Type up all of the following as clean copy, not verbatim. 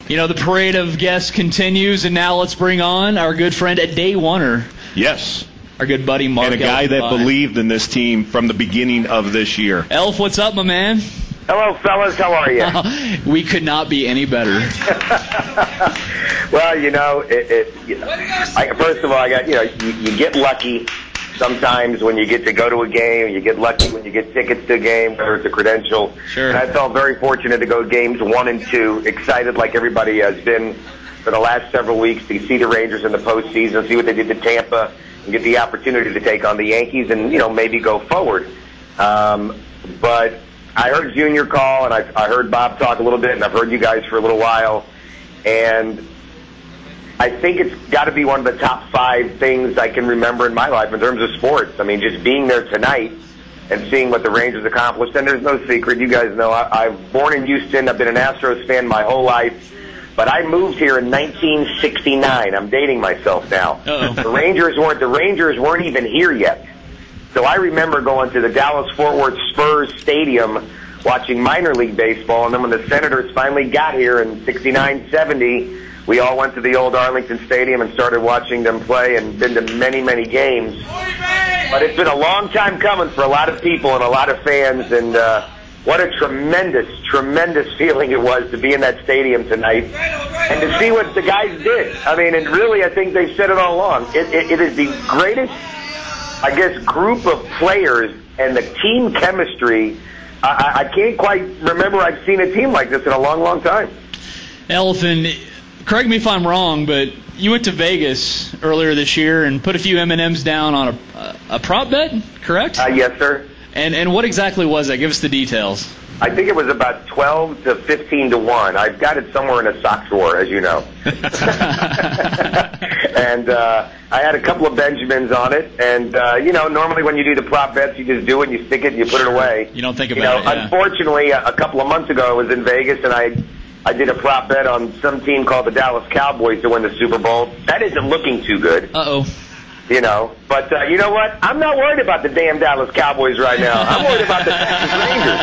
You know, the parade of guests continues, and now let's bring on our good friend, a day oneer. Yes. Our good buddy, Mark. And a guy that believed in this team from the beginning of this year. Elf, what's up, my man? Hello, fellas. How are you? We could not be any better. Well, first of all, you get lucky sometimes when you get to go to a game. You get lucky when you get tickets to a game, whether it's a credential. Sure. And I felt very fortunate to go to games 1 and 2, excited like everybody has been for the last several weeks to see the Rangers in the postseason, see what they did to Tampa, and get the opportunity to take on the Yankees and, maybe go forward. But I heard Junior call, and I heard Bob talk a little bit, and I've heard you guys for a little while. And I think it's got to be one of the top 5 things I can remember in my life in terms of sports. I mean, just being there tonight and seeing what the Rangers accomplished. And there's no secret. You guys know I'm born in Houston. I've been an Astros fan my whole life. But I moved here in 1969. I'm dating myself now. Uh-oh. The Rangers weren't even here yet. So I remember going to the Dallas-Fort Worth Spurs Stadium watching minor league baseball, and then when the Senators finally got here in 69, 70, we all went to the old Arlington Stadium and started watching them play and been to many, many games. But it's been a long time coming for a lot of people and a lot of fans, and what a tremendous, tremendous feeling it was to be in that stadium tonight and to see what the guys did. I mean, and really, I think they've said it all along. It is the greatest, I guess, group of players and the team chemistry. I can't quite remember I've seen a team like this in a long, long time. Elephant, correct me if I'm wrong, but you went to Vegas earlier this year and put a few M&Ms down on a prop bet, correct? Yes, sir. And what exactly was that? Give us the details. I think it was about 12 to 15 to 1. I've got it somewhere in a sock drawer, as you know. And I had a couple of Benjamins on it. And, normally when you do the prop bets, you just do it and you stick it and you put it away. You don't think about it, yeah. Unfortunately, a couple of months ago I was in Vegas and I did a prop bet on some team called the Dallas Cowboys to win the Super Bowl. That isn't looking too good. Uh-oh. But you know what? I'm not worried about the damn Dallas Cowboys right now. I'm worried about the Texas Rangers.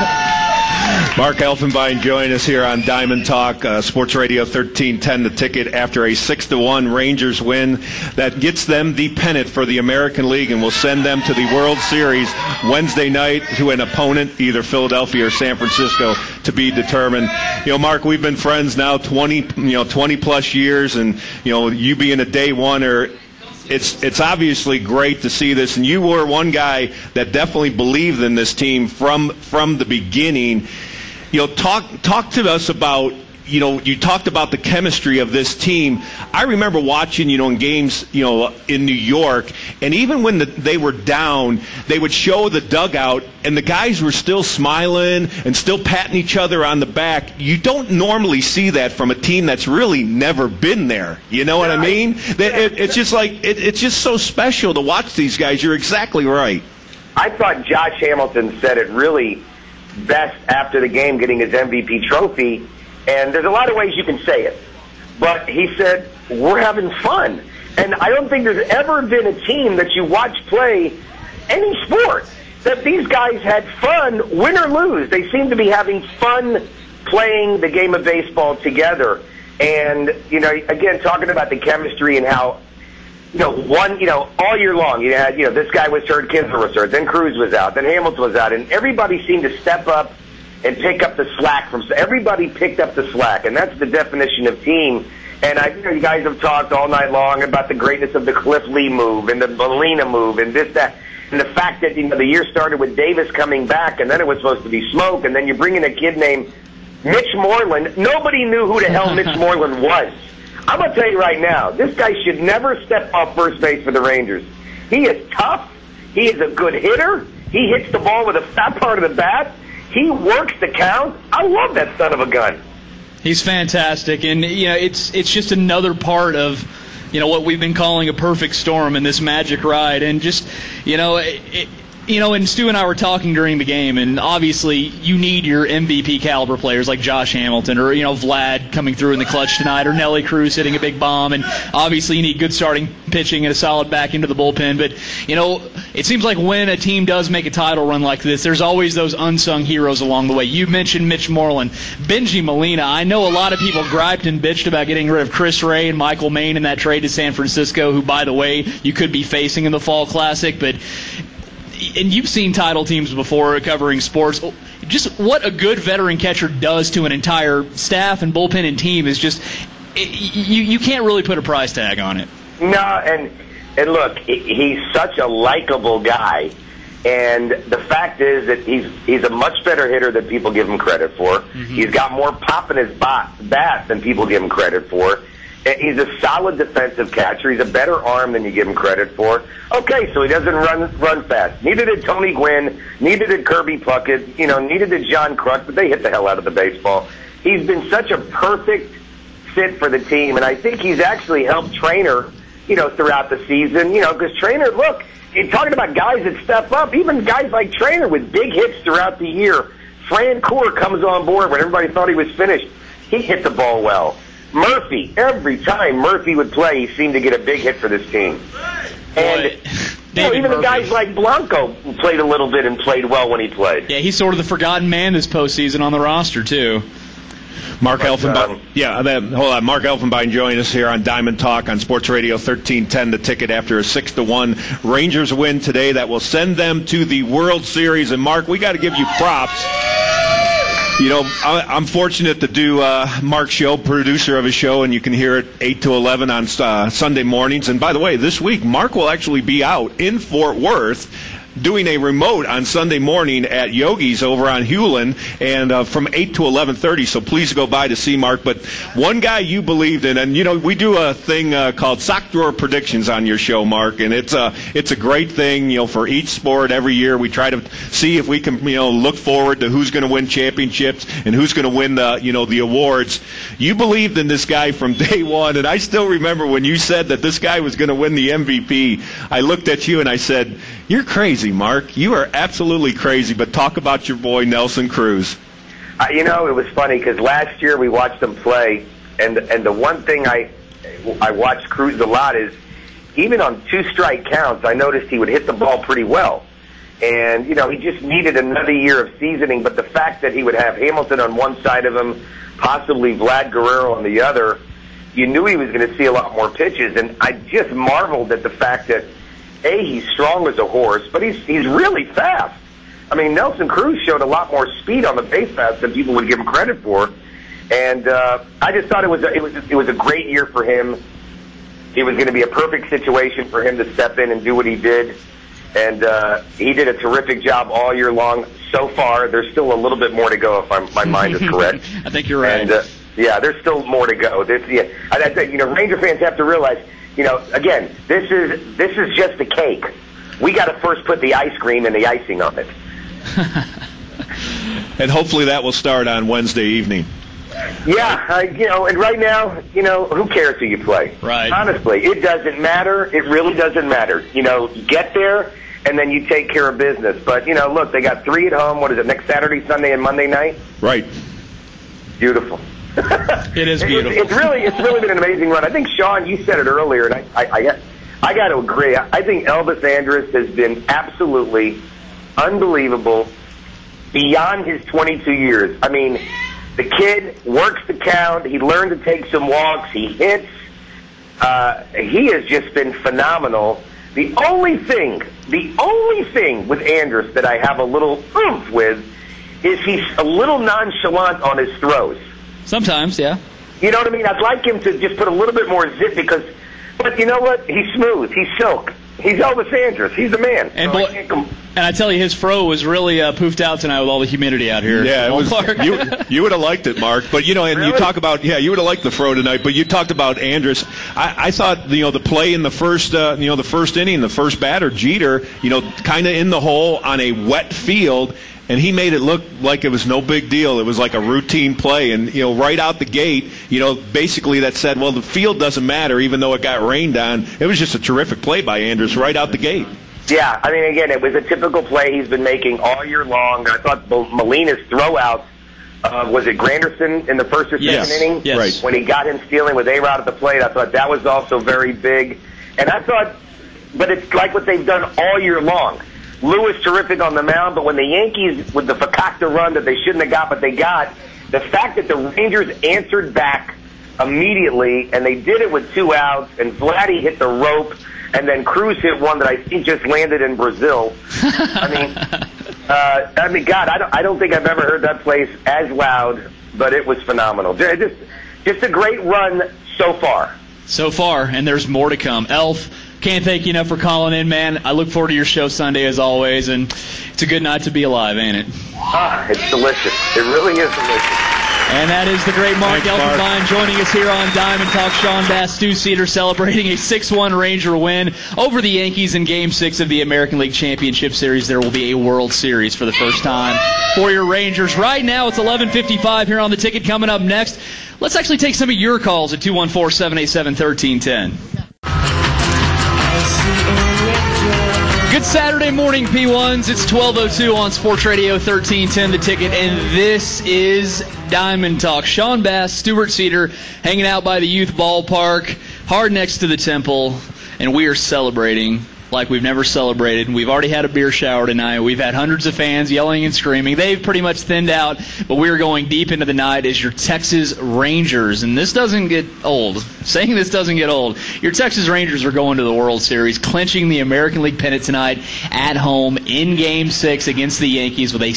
Mark Elfenbein joining us here on Diamond Talk, Sports Radio 1310, The Ticket, after a 6-1 Rangers win that gets them the pennant for the American League and will send them to the World Series Wednesday night to an opponent, either Philadelphia or San Francisco, to be determined. Mark, we've been friends now 20 plus years, and you being a day oneer, it's obviously great to see this, and you were one guy that definitely believed in this team from the beginning. Talk to us about, you talked about the chemistry of this team. I remember watching, in games, in New York, and even when they were down, they would show the dugout, and the guys were still smiling and still patting each other on the back. You don't normally see that from a team that's really never been there. You know what I mean? It's just like, it's just so special to watch these guys. You're exactly right. I thought Josh Hamilton said it really best after the game, getting his MVP trophy. And there's a lot of ways you can say it. But he said, we're having fun. And I don't think there's ever been a team that you watch play any sport that these guys had fun, win or lose. They seem to be having fun playing the game of baseball together. And, again, talking about the chemistry and how, all year long, you had, this guy was hurt, Kinsler was hurt, then Cruz was out, then Hamilton was out, and everybody seemed to step up and pick up the slack everybody picked up the slack, and that's the definition of team. And you guys have talked all night long about the greatness of the Cliff Lee move and the Molina move and this, that, and the fact that the year started with Davis coming back, and then it was supposed to be Smoke, and then you bring in a kid named Mitch Moreland. Nobody knew who the hell Mitch Moreland was. I'm going to tell you right now, this guy should never step off first base for the Rangers. He is tough. He is a good hitter. He hits the ball with a fat part of the bat. He works the count. I love that son of a gun. He's fantastic, and it's just another part of what we've been calling a perfect storm in this magic ride, and just and Stu and I were talking during the game, and obviously you need your MVP caliber players like Josh Hamilton or, Vlad coming through in the clutch tonight, or Nelly Cruz hitting a big bomb, and obviously you need good starting pitching and a solid back into the bullpen. But, it seems like when a team does make a title run like this, there's always those unsung heroes along the way. You mentioned Mitch Moreland. Bengie Molina, I know a lot of people griped and bitched about getting rid of Chris Ray and Michael Maine in that trade to San Francisco, who, by the way, you could be facing in the Fall Classic. And you've seen title teams before covering sports. Just what a good veteran catcher does to an entire staff and bullpen and team is just you can't really put a price tag on it. No, and look, he's such a likable guy, and the fact is that he's a much better hitter than people give him credit for. Mm-hmm. He's got more pop in his bat than people give him credit for. He's a solid defensive catcher. He's a better arm than you give him credit for. Okay, so he doesn't run fast. Neither did Tony Gwynn. Neither did Kirby Puckett. Neither did John Kruk, but they hit the hell out of the baseball. He's been such a perfect fit for the team, and I think he's actually helped Trainer, throughout the season. Because Trainer, look, you're talking about guys that step up. Even guys like Trainer with big hits throughout the year. Fran Coor comes on board when everybody thought he was finished. He hit the ball well. Murphy, every time Murphy would play, he seemed to get a big hit for this team. And even the guys like Blanco played a little bit and played well when he played. Yeah, he's sort of the forgotten man this postseason on the roster, too. Mark Elfenbein. Hold on. Mark Elfenbein joining us here on Diamond Talk on Sports Radio 1310. The Ticket after a 6-1 Rangers win today that will send them to the World Series. And Mark, we got to give you props. I'm fortunate to do Mark's show, producer of his show, and you can hear it 8 to 11 on Sunday mornings. And by the way, this week, Mark will actually be out in Fort Worth doing a remote on Sunday morning at Yogi's over on Hewlin, and from 8 to 11:30, so please go by to see Mark. But one guy you believed in, and we do a thing called Sock Drawer Predictions on your show, Mark, and it's a great thing, for each sport every year. We try to see if we can, look forward to who's going to win championships and who's going to win the awards. You believed in this guy from day one, and I still remember when you said that this guy was going to win the MVP. I looked at you and I said, "You're crazy, Mark. You are absolutely crazy." But talk about your boy Nelson Cruz. It was funny because last year we watched him play, and the one thing I watched Cruz a lot is even on 2-strike counts, I noticed he would hit the ball pretty well. And, he just needed another year of seasoning. But the fact that he would have Hamilton on one side of him, possibly Vlad Guerrero on the other, you knew he was going to see a lot more pitches. And I just marveled at the fact that, he's strong as a horse, but he's really fast. I mean, Nelson Cruz showed a lot more speed on the base paths than people would give him credit for. And I just thought it was a great year for him. It was going to be a perfect situation for him to step in and do what he did. And he did a terrific job all year long. So far, there's still a little bit more to go if my mind is correct. I think you're right. And, there's still more to go. I think, Ranger fans have to realize, again, this is just the cake. We got to first put the ice cream and the icing on it. And hopefully that will start on Wednesday evening. Yeah, and right now, who cares who you play? Right. Honestly, it doesn't matter. It really doesn't matter. Get there, and then you take care of business. But, look, they got 3 at home. What is it, next Saturday, Sunday, and Monday night? Right. Beautiful. It is beautiful. It's really been an amazing run. I think, Sean, you said it earlier, and I got to agree. I think Elvis Andrus has been absolutely unbelievable beyond his 22 years. I mean, the kid works the count. He learned to take some walks. He hits. He has just been phenomenal. The only thing with Andrus that I have a little oomph with is he's a little nonchalant on his throws. Sometimes, yeah. You know what I mean? I'd like him to just put a little bit more zip but you know what? He's smooth. He's silk. He's Elvis Andrus. He's the man. And, and I tell you, his fro was really poofed out tonight with all the humidity out here. Yeah, it was, you would have liked it, Mark. But, and really? You talk about, you would have liked the fro tonight. But you talked about Andrus. I thought, the play in the first, the first inning, the first batter, Jeter, kind of in the hole on a wet field. And he made it look like it was no big deal. It was like a routine play. And, right out the gate, basically that said, well, the field doesn't matter even though it got rained on. It was just a terrific play by Andrus right out the gate. Yeah, I mean, again, it was a typical play he's been making all year long. I thought Molina's throwouts, was it Granderson in the first or second inning? Yes. Right. When he got him stealing with A-Rod at the plate, I thought that was also very big. And I thought but it's like what they've done all year long. Lewis terrific on the mound, but when the Yankees, with the Fakakta run that they shouldn't have got, but they got, the fact that the Rangers answered back immediately, and they did it with 2 outs, and Vladdy hit the rope, and then Cruz hit one that I think just landed in Brazil. I mean, God, I don't think I've ever heard that place as loud, but it was phenomenal. Just a great run so far. So far, and there's more to come. Elf, can't thank you enough for calling in, man. I look forward to your show Sunday as always, and it's a good night to be alive, ain't it? It's delicious. It really is delicious. And that is the great Mark Elfenbein joining us here on Diamond Talk. Sean Bass, Stu Cedar celebrating a 6-1 Ranger win over the Yankees in Game 6 of the American League Championship Series. There will be a World Series for the first time for your Rangers. Right now it's 11:55 here on the ticket. Coming up next, let's actually take some of your calls at 214-787-1310. Good Saturday morning, P1s. It's 12:02 on Sports Radio 1310 The Ticket, and this is Diamond Talk. Sean Bass, Stuart Cedar, hanging out by the youth ballpark, hard next to the Temple, and we are celebrating like we've never celebrated. We've already had a beer shower tonight. We've had hundreds of fans yelling and screaming. They've pretty much thinned out, but we're going deep into the night as your Texas Rangers. And this doesn't get old. Saying this doesn't get old. Your Texas Rangers are going to the World Series, clinching the American League pennant tonight at home in Game 6 against the Yankees with a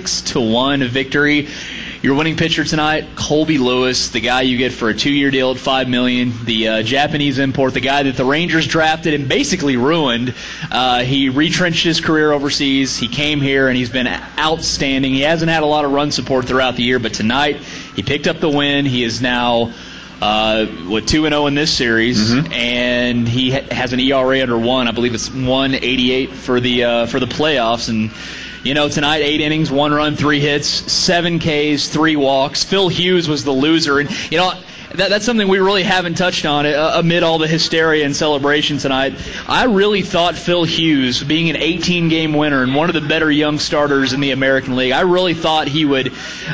6-1 victory. Your winning pitcher tonight, Colby Lewis, the guy you get for a 2-year deal at $5 million, the Japanese import, the guy that the Rangers drafted and basically ruined. He retrenched his career overseas. He came here, and he's been outstanding. He hasn't had a lot of run support throughout the year, but tonight he picked up the win. He is now 2-0 in this series, and he has an ERA under 1. I believe it's 1.88 for the playoffs. And you know, tonight, 8 innings, 1 run, 3 hits, 7 Ks, 3 walks. Phil Hughes was the loser. And, you know, that's something we really haven't touched on amid all the hysteria and celebration tonight. I really thought Phil Hughes, being an 18-game winner and one of the better young starters in the American League, I really thought he would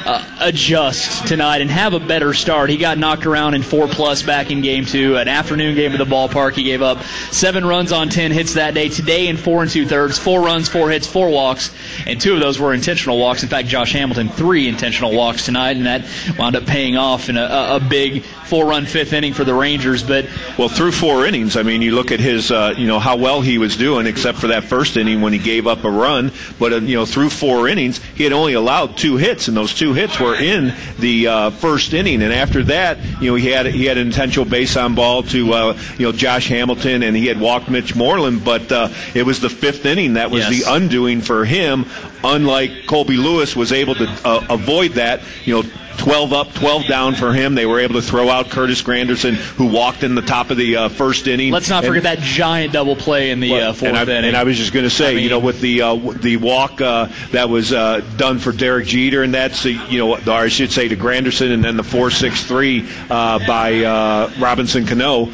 adjust tonight and have a better start. He got knocked around in 4+ back in Game 2, an afternoon game at the ballpark. He gave up 7 runs on 10 hits that day. Today in 4 2/3, 4 runs, 4 hits, 4 walks, and 2 of those were intentional walks. In fact, Josh Hamilton, 3 intentional walks tonight, and that wound up paying off in a big 4-run 5th inning for the Rangers. But well, through 4 innings, I mean, you look at his, how well he was doing, except for that first inning when he gave up a run. But through 4 innings, he had only allowed 2 hits, and those 2 hits were in the first inning. And after that, he had an intentional base on ball to Josh Hamilton, and he had walked Mitch Moreland. But it was the 5th inning that was the undoing for him. Unlike Colby Lewis was able to avoid that. 12 up, 12 down for him. They were able to throw out Curtis Granderson, who walked in the top of the first inning. Let's not forget that giant double play in the 4th inning. And I was just going to say, with the walk that was done for Derek Jeter, and that's or I should say to Granderson, and then the 4.63 by Robinson Cano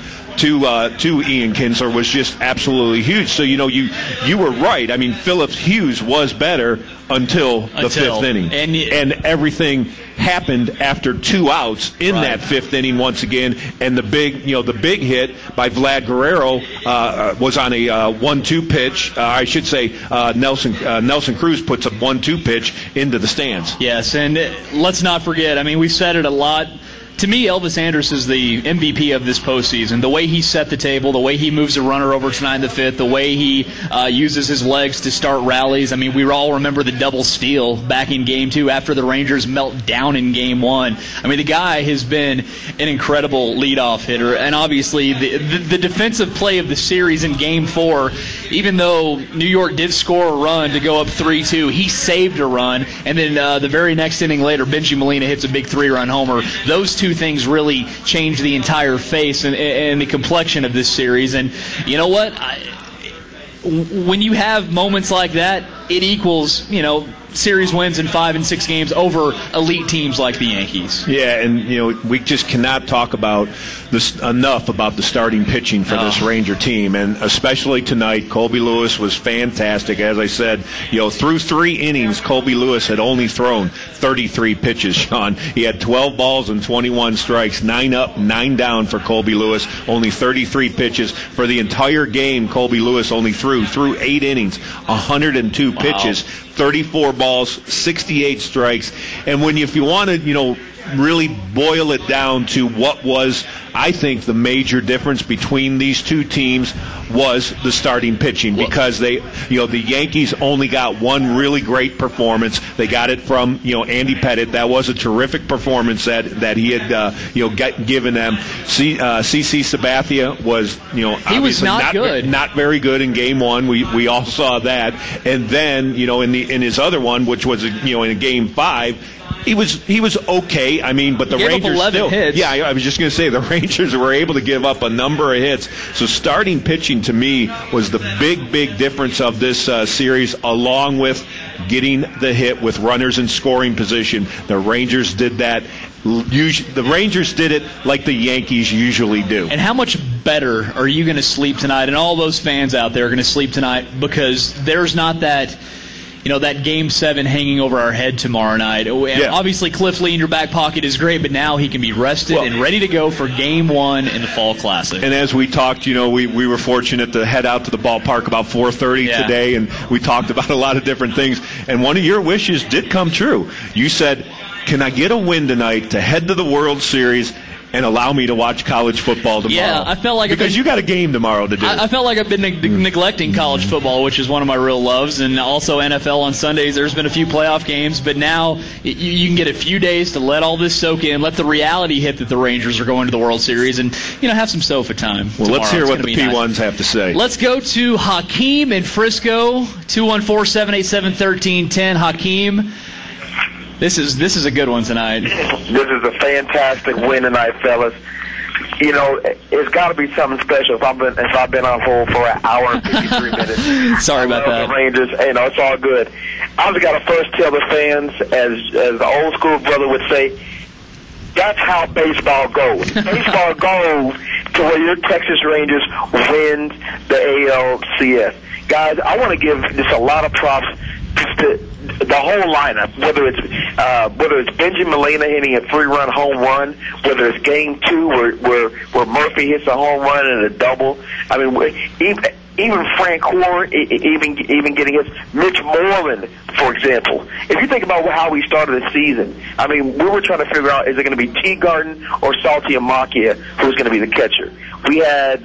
to Ian Kinsler was just absolutely huge. So you were right. I mean, Phillips Hughes was better until the 5th inning, and everything happened after 2 outs in that 5th inning once again. And the big hit by Vlad Guerrero was on a 1-2 pitch. I should say Nelson Cruz puts a 1-2 pitch into the stands. Yes, and let's not forget. I mean, we've said it a lot. To me, Elvis Andrus is the MVP of this postseason. The way he set the table, the way he moves a runner over tonight in the 5th, the way he uses his legs to start rallies. I mean, we all remember the double steal back in Game 2 after the Rangers melt down in Game 1. I mean, the guy has been an incredible leadoff hitter. And obviously, the defensive play of the series in Game 4, even though New York did score a run to go up 3-2, he saved a run. And then the very next inning later, Benji Molina hits a big 3-run homer. Those two things really changed the entire face and the complexion of this series. And you know what? When you have moments like that, it equals, series wins in 5 and 6 games over elite teams like the Yankees. Yeah, and we just cannot talk about this enough about the starting pitching for this Ranger team, and especially tonight. Colby Lewis was fantastic. As I said, through 3 innings, Colby Lewis had only thrown 33 pitches. Sean, he had 12 balls and 21 strikes, 9 up, 9 down for Colby Lewis. Only 33 pitches for the entire game. Colby Lewis only through 8 innings, 102 pitches, 34 balls, 68 strikes. And if you want to, really boil it down to what was, I think, the major difference between these two teams was the starting pitching, because the Yankees only got one really great performance. They got it from Andy Pettitte. That was a terrific performance that he had given them. CC Sabathia was he was not good, not very good in Game 1. We all saw that, and then in his other one, which was in Game 5. He was okay. I mean, but the Rangers still. Hits. Yeah, I was just going to say the Rangers were able to give up a number of hits. So starting pitching to me was the big difference of this series, along with getting the hit with runners in scoring position. The Rangers did that. The Rangers did it like the Yankees usually do. And how much better are you going to sleep tonight? And all those fans out there are going to sleep tonight, because there's not that. That Game 7 hanging over our head tomorrow night. And obviously, Cliff Lee in your back pocket is great, but now he can be rested and ready to go for Game 1 in the Fall Classic. And as we talked, we were fortunate to head out to the ballpark about 4:30 today, and we talked about a lot of different things. And one of your wishes did come true. You said, can I get a win tonight to head to the World Series and allow me to watch college football tomorrow? Yeah, I felt like you got a game tomorrow to do. I felt like I've been neglecting college football, which is one of my real loves, and also NFL on Sundays. There's been a few playoff games, but now you can get a few days to let all this soak in, let the reality hit that the Rangers are going to the World Series, and have some sofa time. Well, let's hear what the P1s have to say. Let's go to Hakeem in Frisco, 214-787-1310. Hakeem. This is a good one tonight. This is a fantastic win tonight, fellas. It's got to be something special if I've been on hold for an hour and 53 minutes. Sorry about that. The Rangers, it's all good. I just got to first tell the fans, as the old school brother would say, that's how baseball goes. Baseball goes to where your Texas Rangers win the ALCS. Guys, I want to give just a lot of props to the whole lineup, whether it's Benjamin Molina hitting a 3-run home run, whether it's Game 2 where Murphy hits a home run and a double. I mean, even Frank Hoare, even getting his. Mitch Moreland, for example. If you think about how we started the season, I mean, we were trying to figure out, is it going to be Teagarden or Salty Amakia who's going to be the catcher? We had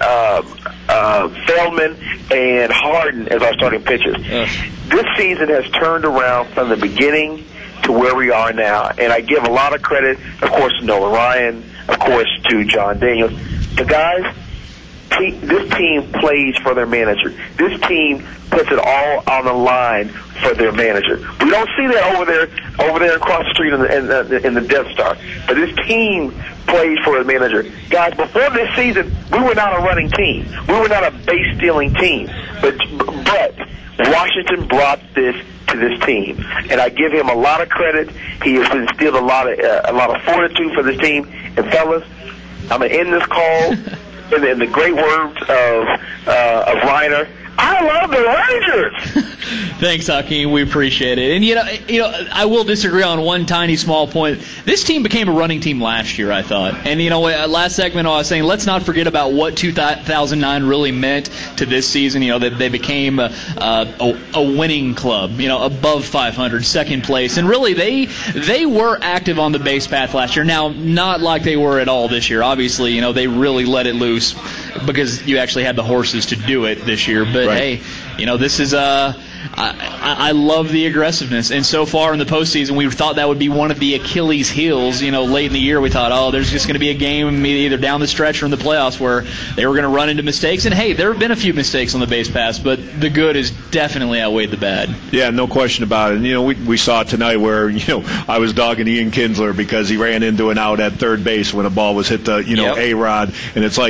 Feldman and Harden as our starting pitchers. This season has turned around from the beginning to where we are now, and I give a lot of credit, of course, to Nolan Ryan, of course, to John Daniels. The guys, this team plays for their manager. This team puts it all on the line for their manager. We don't see that over there across the street in the Death Star. But this team plays for the manager. Guys, before this season, we were not a running team. We were not a base-stealing team. But Washington brought this to this team, and I give him a lot of credit. He has instilled a lot of fortitude for this team. And fellas, I'm gonna end this call in the great words of Reiner. I love the Rangers. Thanks, Hakeem. We appreciate it. And, I will disagree on one tiny small point. This team became a running team last year, I thought. And, last segment I was saying, let's not forget about what 2009 really meant to this season. That they became a winning club, above 500, second place. And really, they were active on the base path last year. Now, not like they were at all this year. Obviously, they really let it loose because you actually had the horses to do it this year. But, right. Hey, this is I love the aggressiveness, and so far in the postseason, we thought that would be one of the Achilles' heels. Late in the year, we thought, there's just going to be a game either down the stretch or in the playoffs where they were going to run into mistakes. And hey, there have been a few mistakes on the base pass, but the good has definitely outweighed the bad. Yeah, no question about it. And we saw tonight where I was dogging Ian Kinsler because he ran into an out at third base when a ball was hit the A-Rod, and it's like,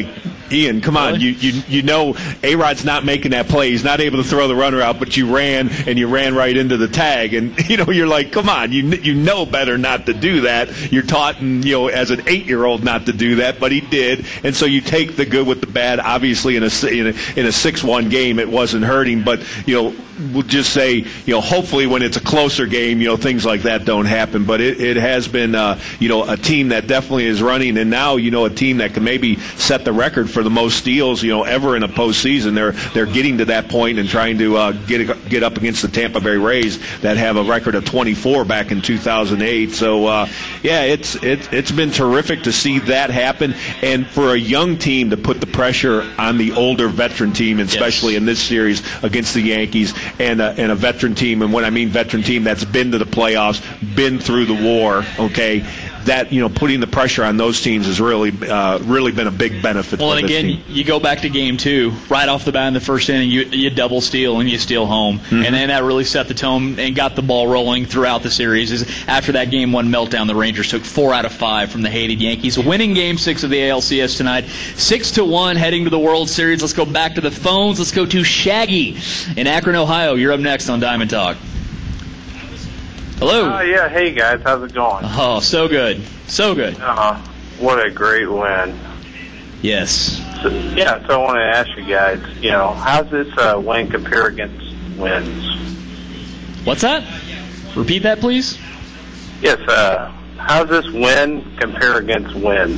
Ian, come on. Really? You know A-Rod's not making that play. He's not able to throw the runner out, but you ran right into the tag. And, you're like, come on. You know better not to do that. You're taught, as an 8-year-old not to do that, but he did. And so you take the good with the bad. Obviously, in a 6-1 game, it wasn't hurting. But, we'll just say, hopefully when it's a closer game, things like that don't happen. But it has been, a team that definitely is running. And now, a team that can maybe set the record for the most steals, ever in a postseason. They're getting to that point and trying to get up against the Tampa Bay Rays that have a record of 24 back in 2008. So it's been terrific to see that happen, and for a young team to put the pressure on the older veteran team, especially in this series against the Yankees, and a veteran team. And when I mean veteran team, that's been to the playoffs, been through the war. Okay. That putting the pressure on those teams has really been a big benefit. Well, for and this again, team. you go back to Game 2, right off the bat in the first inning, you double steal and you steal home, and then that really set the tone and got the ball rolling throughout the series. After that Game 1 meltdown, the Rangers took 4 out of 5 from the hated Yankees, winning Game 6 of the ALCS tonight, 6-1, heading to the World Series. Let's go back to the phones. Let's go to Shaggy in Akron, Ohio. You're up next on Diamond Talk. Hello. Yeah. Hey, guys. How's it going? Oh, so good. So good. What a great win. Yes. So I want to ask you guys, how's this win compare against wins? What's that? Repeat that, please. Yes, how's this win compare against wins?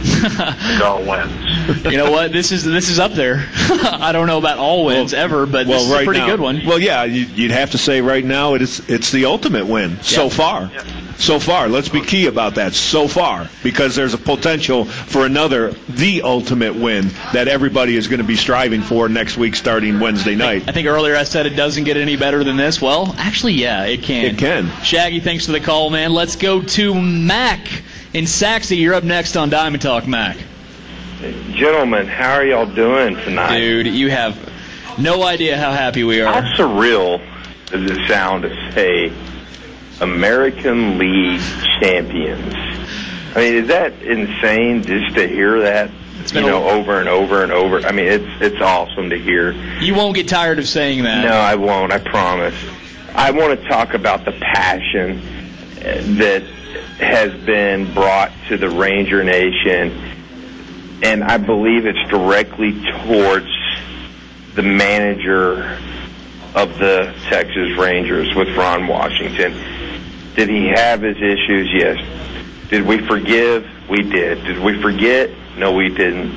All wins. You know what? This is up there. I don't know about all wins ever, but this is a pretty good one. Well, yeah, you'd have to say right now it's the ultimate win so far. Yeah. So far, let's be key about that. So far, because there's a potential for the ultimate win that everybody is going to be striving for next week, starting Wednesday night. I think earlier I said it doesn't get any better than this. Well, actually, yeah, it can. It can. Shaggy, thanks for the call, man. Let's go to Mac in Saxy. You're up next on Diamond Talk, Mac. Gentlemen, how are y'all doing tonight? Dude, you have no idea how happy we are. How surreal does it sound to say American League champions? I mean, is that insane just to hear that, over and over and over? I mean, it's awesome to hear. You won't get tired of saying that. No, I won't, I promise. I want to talk about the passion that has been brought to the Ranger Nation, and I believe it's directly towards the manager of the Texas Rangers with Ron Washington. Did he have his issues? Yes. Did we forgive? We did. Did we forget? No, we didn't.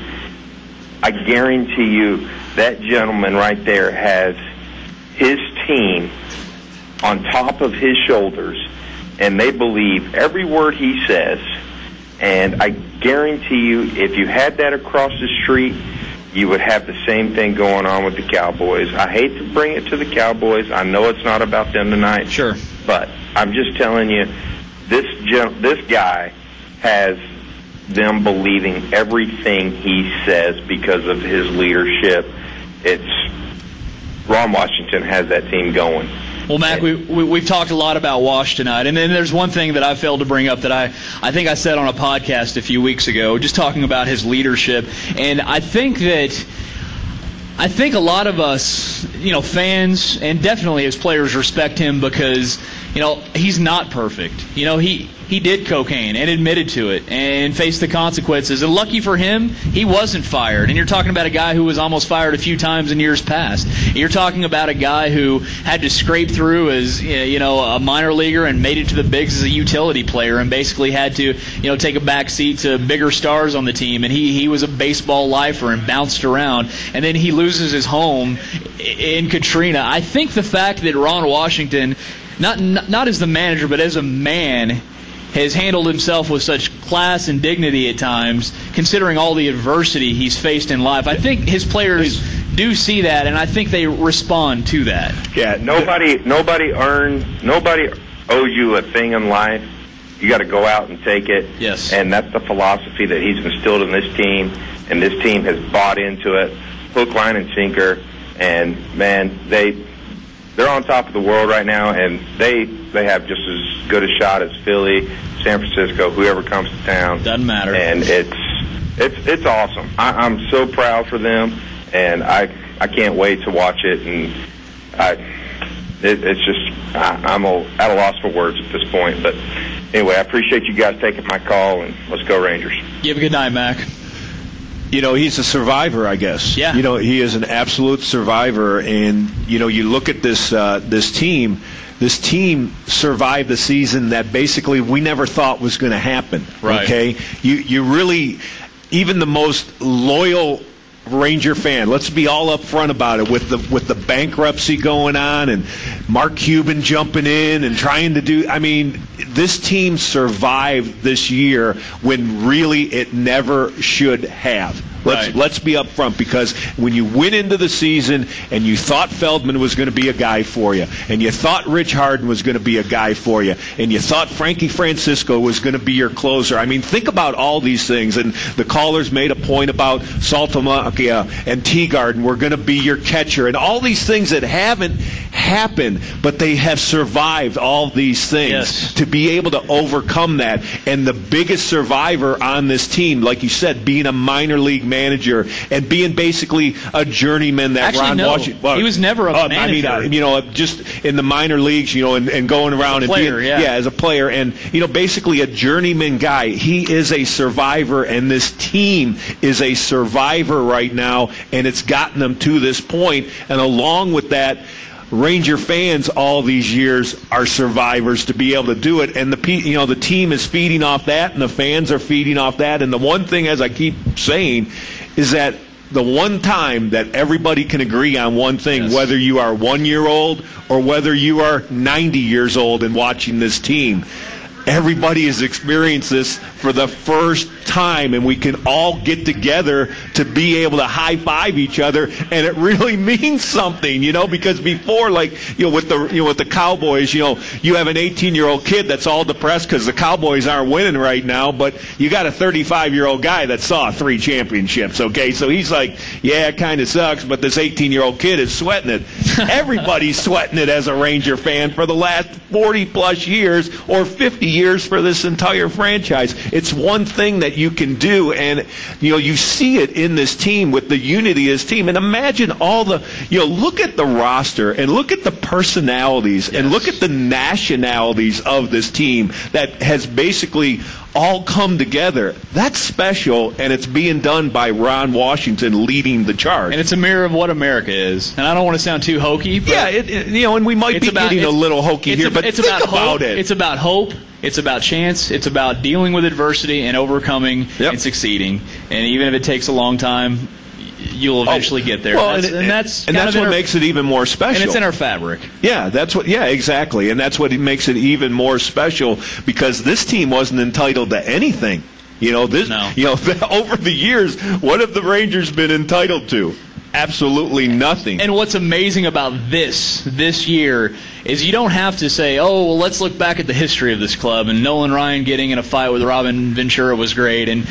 I guarantee you that gentleman right there has his team on top of his shoulders, and they believe every word he says. And I guarantee you, if you had that across the street, you would have the same thing going on with the Cowboys. I hate to bring it to the Cowboys. I know it's not about them tonight. Sure. But I'm just telling you, this guy has them believing everything he says because of his leadership. Ron Washington has that team going. Well, Mac, we've talked a lot about Wash tonight, and then there's one thing that I failed to bring up that I think I said on a podcast a few weeks ago, just talking about his leadership. And I think a lot of us, fans and definitely as players, respect him because, he's not perfect. He did cocaine and admitted to it and faced the consequences. And lucky for him, he wasn't fired. And you're talking about a guy who was almost fired a few times in years past. You're talking about a guy who had to scrape through as a minor leaguer and made it to the bigs as a utility player and basically had to take a back seat to bigger stars on the team. And he was a baseball lifer and bounced around. And then he loses his home in Katrina. I think the fact that Ron Washington, not as the manager but as a man, has handled himself with such class and dignity at times, considering all the adversity he's faced in life. I think his players do see that, and I think they respond to that. Yeah, nobody owes you a thing in life. You got to go out and take it. Yes. And that's the philosophy that he's instilled in this team, and this team has bought into it, hook, line, and sinker. And, man, they're on top of the world right now, and they have just as good a shot as Philly, San Francisco, whoever comes to town. Doesn't matter. And it's awesome. I'm so proud for them, and I can't wait to watch it. And it's just I'm at a loss for words at this point. But anyway, I appreciate you guys taking my call, and let's go Rangers. You have a good night, Mac. You know, he's a survivor, I guess. Yeah. You know, he is an absolute survivor, and you know, you look at this team. This team survived the season that basically we never thought was going to happen. Right. Okay. You really, even the most loyal Ranger fan, let's be all up front about it, with the bankruptcy going on and Mark Cuban jumping in and trying to do, I mean, this team survived this year when really it never should have. Let's be up front, because when you went into the season and you thought Feldman was going to be a guy for you, and you thought Rich Harden was going to be a guy for you, and you thought Frankie Francisco was going to be your closer. I mean, think about all these things. And the callers made a point about Saltalamacchia and Teagarden were going to be your catcher, and all these things that haven't happened, but they have survived all these things to be able to overcome that. And the biggest survivor on this team, like you said, being a minor league manager and being basically a journeyman that Actually, Ron no. Washington. He was never a manager. I mean, you know, just in the minor leagues, you know, and going around as a player, and being, as a player, and you know, basically a journeyman guy. He is a survivor, and this team is a survivor right now, and it's gotten them to this point. And along with that, Ranger fans all these years are survivors to be able to do it, and the team is feeding off that, and the fans are feeding off that. And the one thing, as I keep saying, is that the one time that everybody can agree on one thing, whether you are 1 year old or whether you are 90 years old and watching this team, everybody has experienced this for the first time, and we can all get together to be able to high-five each other, and it really means something, you know, because before, like, with the Cowboys, you have an 18-year-old kid that's all depressed because the Cowboys aren't winning right now, but you got a 35-year-old guy that saw 3 championships, okay? So he's like, yeah, it kind of sucks, but this 18-year-old kid is sweating it. Everybody's sweating it as a Ranger fan for the last 40-plus years or 50 years for this entire franchise. It's one thing that you can do, and you see it in this team with the unity of this team. And imagine all the, look at the roster and look at the personalities and look at the nationalities of this team that has basically all come together. That's special, and it's being done by Ron Washington leading the charge. And it's a mirror of what America is. And I don't want to sound too hokey, but and we might be getting a little hokey here, but think about it. It's about hope. It's about chance. It's about dealing with adversity and overcoming and succeeding. And even if it takes a long time, you'll eventually get there. Well, that's what makes it even more special. And it's in our fabric. Yeah, exactly. And that's what makes it even more special, because this team wasn't entitled to anything. Over the years, what have the Rangers been entitled to? Absolutely nothing. And what's amazing about this year is you don't have to say, oh, well, let's look back at the history of this club, and Nolan Ryan getting in a fight with Robin Ventura was great, and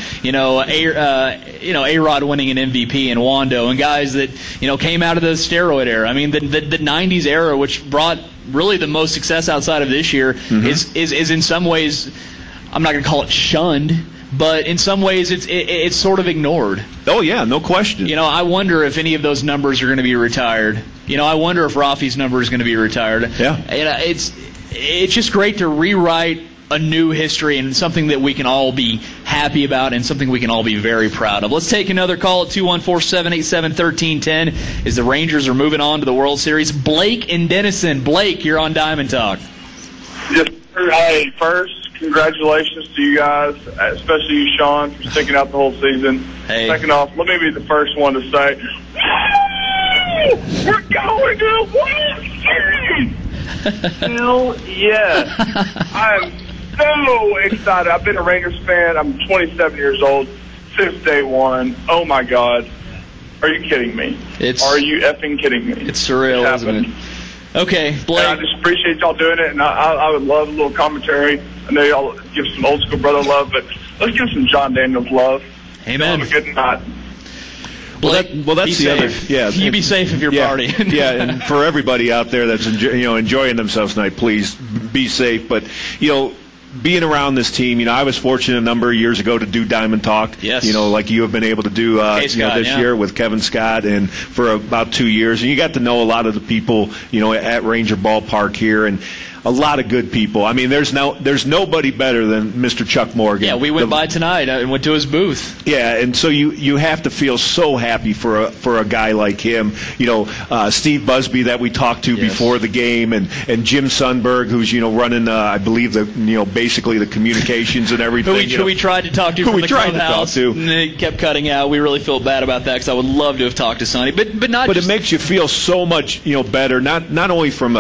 A-Rod winning an MVP and Wando, and guys that came out of the steroid era. I mean, the 90s era, which brought really the most success outside of this year, is in some ways, I'm not going to call it shunned, but in some ways it's sort of ignored. Oh, yeah, no question. I wonder if any of those numbers are going to be retired. I wonder if Rafi's number is going to be retired. Yeah. It's just great to rewrite a new history, and something that we can all be happy about and something we can all be very proud of. Let's take another call at 214-787-1310 as the Rangers are moving on to the World Series. Blake in Denison. Blake, you're on Diamond Talk. Yes, sir. Hey, first, congratulations to you guys, especially you, Sean, for sticking out the whole season. Hey. Second off, let me be the first one to say, we're going to the World Series! Hell yeah. I'm so excited. I've been a Rangers fan. I'm 27 years old since day one. Oh, my God. Are you kidding me? Are you effing kidding me? It's surreal, isn't it? Okay, Blake. And I just appreciate y'all doing it, and I would love a little commentary. I know y'all give some old school brother love, but let's give some John Daniels love. Amen. Have a good night. Blake, that's the other. Yeah, you be safe if you're partying. Yeah, and for everybody out there that's enjoying themselves tonight, please be safe. But being around this team, I was fortunate a number of years ago to do Diamond Talk. Yes. Like you have been able to do this year with Kevin Scott, and for about 2 years. And you got to know a lot of the people, at Ranger Ballpark here, and a lot of good people. I mean, there's nobody better than Mr. Chuck Morgan. Yeah, we went by tonight and went to his booth. Yeah, and so you have to feel so happy for a guy like him. Steve Busby that we talked to before the game, and Jim Sundberg, who's running I believe basically the communications and everything. Who we tried to talk to from the clubhouse, and they kept cutting out. We really feel bad about that because I would love to have talked to Sonny, but it makes you feel so much better. Not only from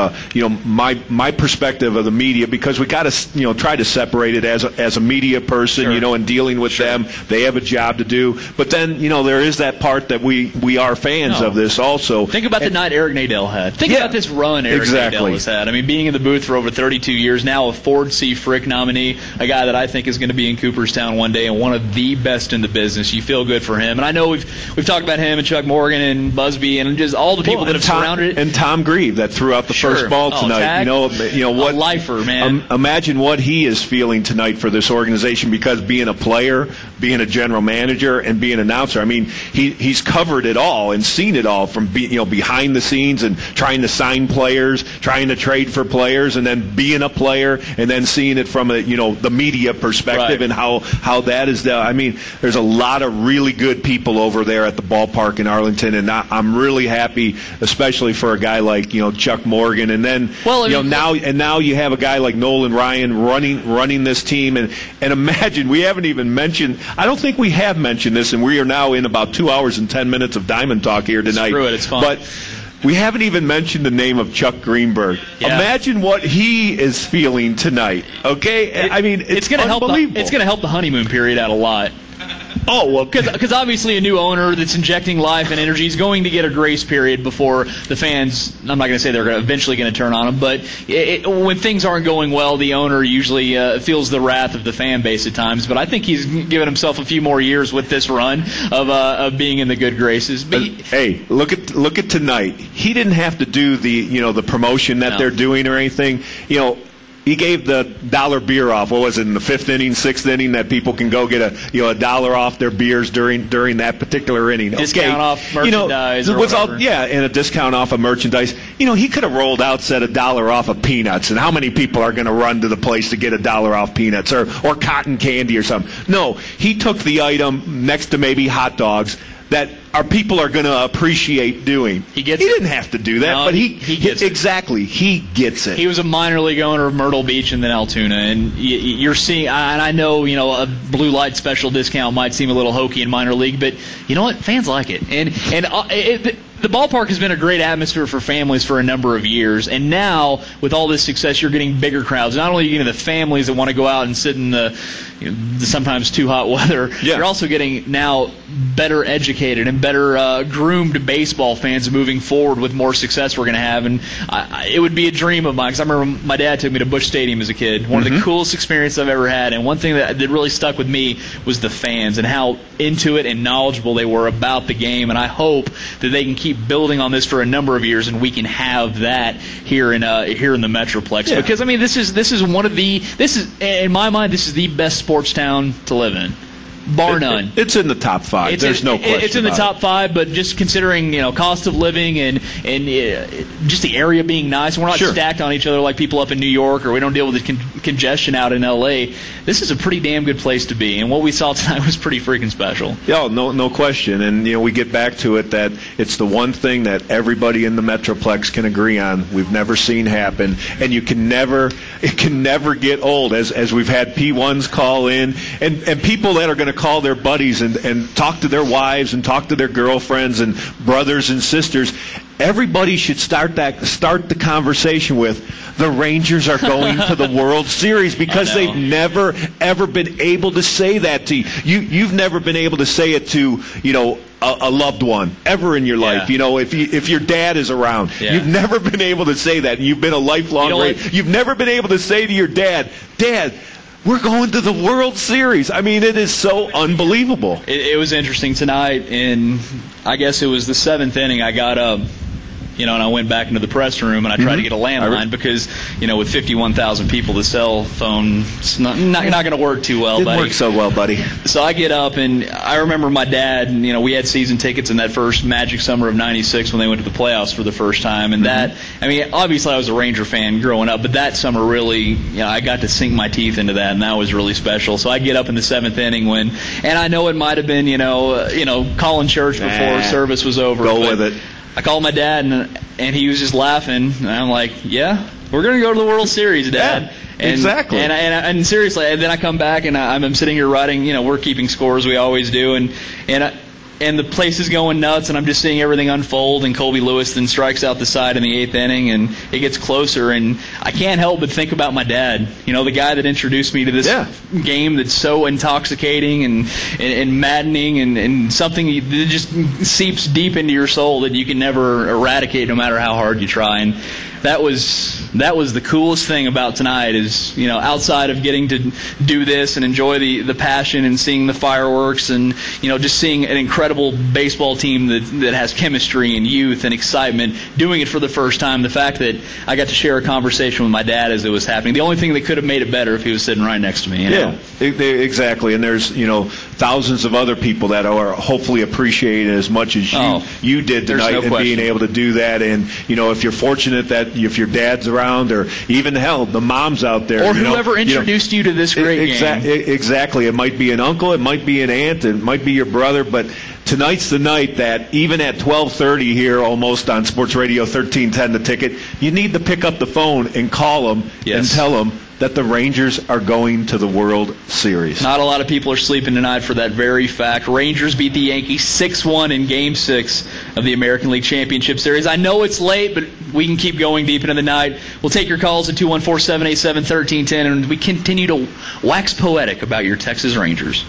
my perspective of the media, because we got to try to separate it as a media person, sure. And dealing with them. They have a job to do, but then there is that part that we are fans of this also. Think about the night Eric Nadel had. Think about this run Eric Nadel has had. I mean, being in the booth for over 32 years now, a Ford C. Frick nominee, a guy that I think is going to be in Cooperstown one day, and one of the best in the business. You feel good for him, and I know we've talked about him and Chuck Morgan and Busby and just all the people that have surrounded it. And Tom Grieve that threw out the first ball tonight. What a lifer, man. Imagine what he is feeling tonight for this organization, because being a player, being a general manager, and being an announcer, I mean, he's covered it all and seen it all from behind the scenes and trying to sign players, trying to trade for players, and then being a player, and then seeing it from the media perspective, right. and how that is. I mean, there's a lot of really good people over there at the ballpark in Arlington, and I'm really happy, especially for a guy like Chuck Morgan, and then now you have a guy like Nolan Ryan running this team, and imagine, we haven't even mentioned, I don't think we have mentioned this, and we are now in about 2 hours and 10 minutes of Diamond Talk here tonight. Screw it, it's fun. But we haven't even mentioned the name of Chuck Greenberg. Yeah. Imagine what he is feeling tonight. Okay, I mean, it's going to help. Unbelievable. It's going to help the honeymoon period out a lot. Oh, well, because obviously a new owner that's injecting life and energy is going to get a grace period before the fans, I'm not going to say they're eventually going to turn on him, but when things aren't going well, the owner usually feels the wrath of the fan base at times. But I think he's given himself a few more years with this run of being in the good graces. But hey, look at tonight. He didn't have to do the promotion that they're doing or anything. He gave the $1 beer off. What was it, in the 5th inning, 6th inning, that people can go get $1 off their beers during that particular inning? Discount off merchandise, or whatever. And a discount off of merchandise. He could have rolled out, said $1 off of peanuts, and how many people are going to run to the place to get $1 off peanuts or cotton candy or something? No, he took the item next to maybe hot dogs that our people are going to appreciate doing. He didn't have to do that, but he gets exactly. He gets it. He was a minor league owner of Myrtle Beach and then Altoona, and you're seeing. And I know a blue light special discount might seem a little hokey in minor league, but you know what? Fans like it, and the ballpark has been a great atmosphere for families for a number of years, and now with all this success, you're getting bigger crowds. Not only are you getting the families that want to go out and sit in the sometimes too hot weather, you're also getting now better educated and better groomed baseball fans moving forward with more success we're going to have. And it would be a dream of mine, because I remember my dad took me to Busch Stadium as a kid. One of the coolest experiences I've ever had, and one thing that really stuck with me was the fans and how into it and knowledgeable they were about the game. And I hope that they can keep building on this for a number of years, and we can have that here in the Metroplex. Yeah. Because I mean, this is in my mind, this is the best sports town to live in, bar none. It's in the top 5. There's no question. It's in the top 5, but just considering cost of living and just the area being nice, we're not stacked on each other like people up in New York, or we don't deal with the congestion out in L.A. This is a pretty damn good place to be, and what we saw tonight was pretty freaking special. Yeah, no question. And we get back to it that it's the one thing that everybody in the Metroplex can agree on. We've never seen happen, and it can never get old. As we've had P1s call in, and people that are going to call their buddies and talk to their wives and talk to their girlfriends and brothers and sisters. Everybody should start the conversation with, the Rangers are going to the World Series, because they've never ever been able to say that to you. You've never been able to say it to a loved one ever in your life. If your dad is around, you've never been able to say that. And you've been a lifelong Ranger. You've never been able to say to your dad, we're going to the World Series. I mean, it is so unbelievable. It was interesting tonight, and I guess it was the 7th inning. I got up, and I went back into the press room and I tried to get a landline because, with 51,000 people, the cell phone's not going to work too well, Didn't buddy. work so well, buddy. So I get up, and I remember my dad, we had season tickets in that first Magic summer of '96 when they went to the playoffs for the first time. And obviously I was a Ranger fan growing up, but that summer really, I got to sink my teeth into that, and that was really special. So I get up in the 7th inning and I know it might have been, calling church before service was over. Go with it. I called my dad, and he was just laughing. And I'm like, yeah, we're going to go to the World Series, Dad. Yeah, exactly. And seriously, and then I come back, and I'm sitting here writing, we're keeping scores, we always do. And the place is going nuts, and I'm just seeing everything unfold, and Colby Lewis then strikes out the side in the 8th inning, and it gets closer, and I can't help but think about my dad, the guy that introduced me to this game that's so intoxicating and maddening and something that just seeps deep into your soul that you can never eradicate no matter how hard you try. And that was the coolest thing about tonight is, outside of getting to do this and enjoy the passion and seeing the fireworks and, just seeing an incredible baseball team that has chemistry and youth and excitement, doing it for the first time. The fact that I got to share a conversation with my dad as it was happening, the only thing that could have made it better if he was sitting right next to me. Yeah, exactly. And there's, thousands of other people that are hopefully appreciating as much as you did tonight, and being able to do that. And, if you're fortunate that if your dad's around, or even hell, the mom's out there. Or whoever introduced you to this great game. Exactly. It might be an uncle, it might be an aunt, it might be your brother, but tonight's the night that even at 12:30 here almost on Sports Radio 1310 The Ticket, you need to pick up the phone and call them and tell them that the Rangers are going to the World Series. Not a lot of people are sleeping tonight for that very fact. Rangers beat the Yankees 6-1 in Game 6 of the American League Championship Series. I know it's late, but we can keep going deep into the night. We'll take your calls at 214-787-1310, and we continue to wax poetic about your Texas Rangers.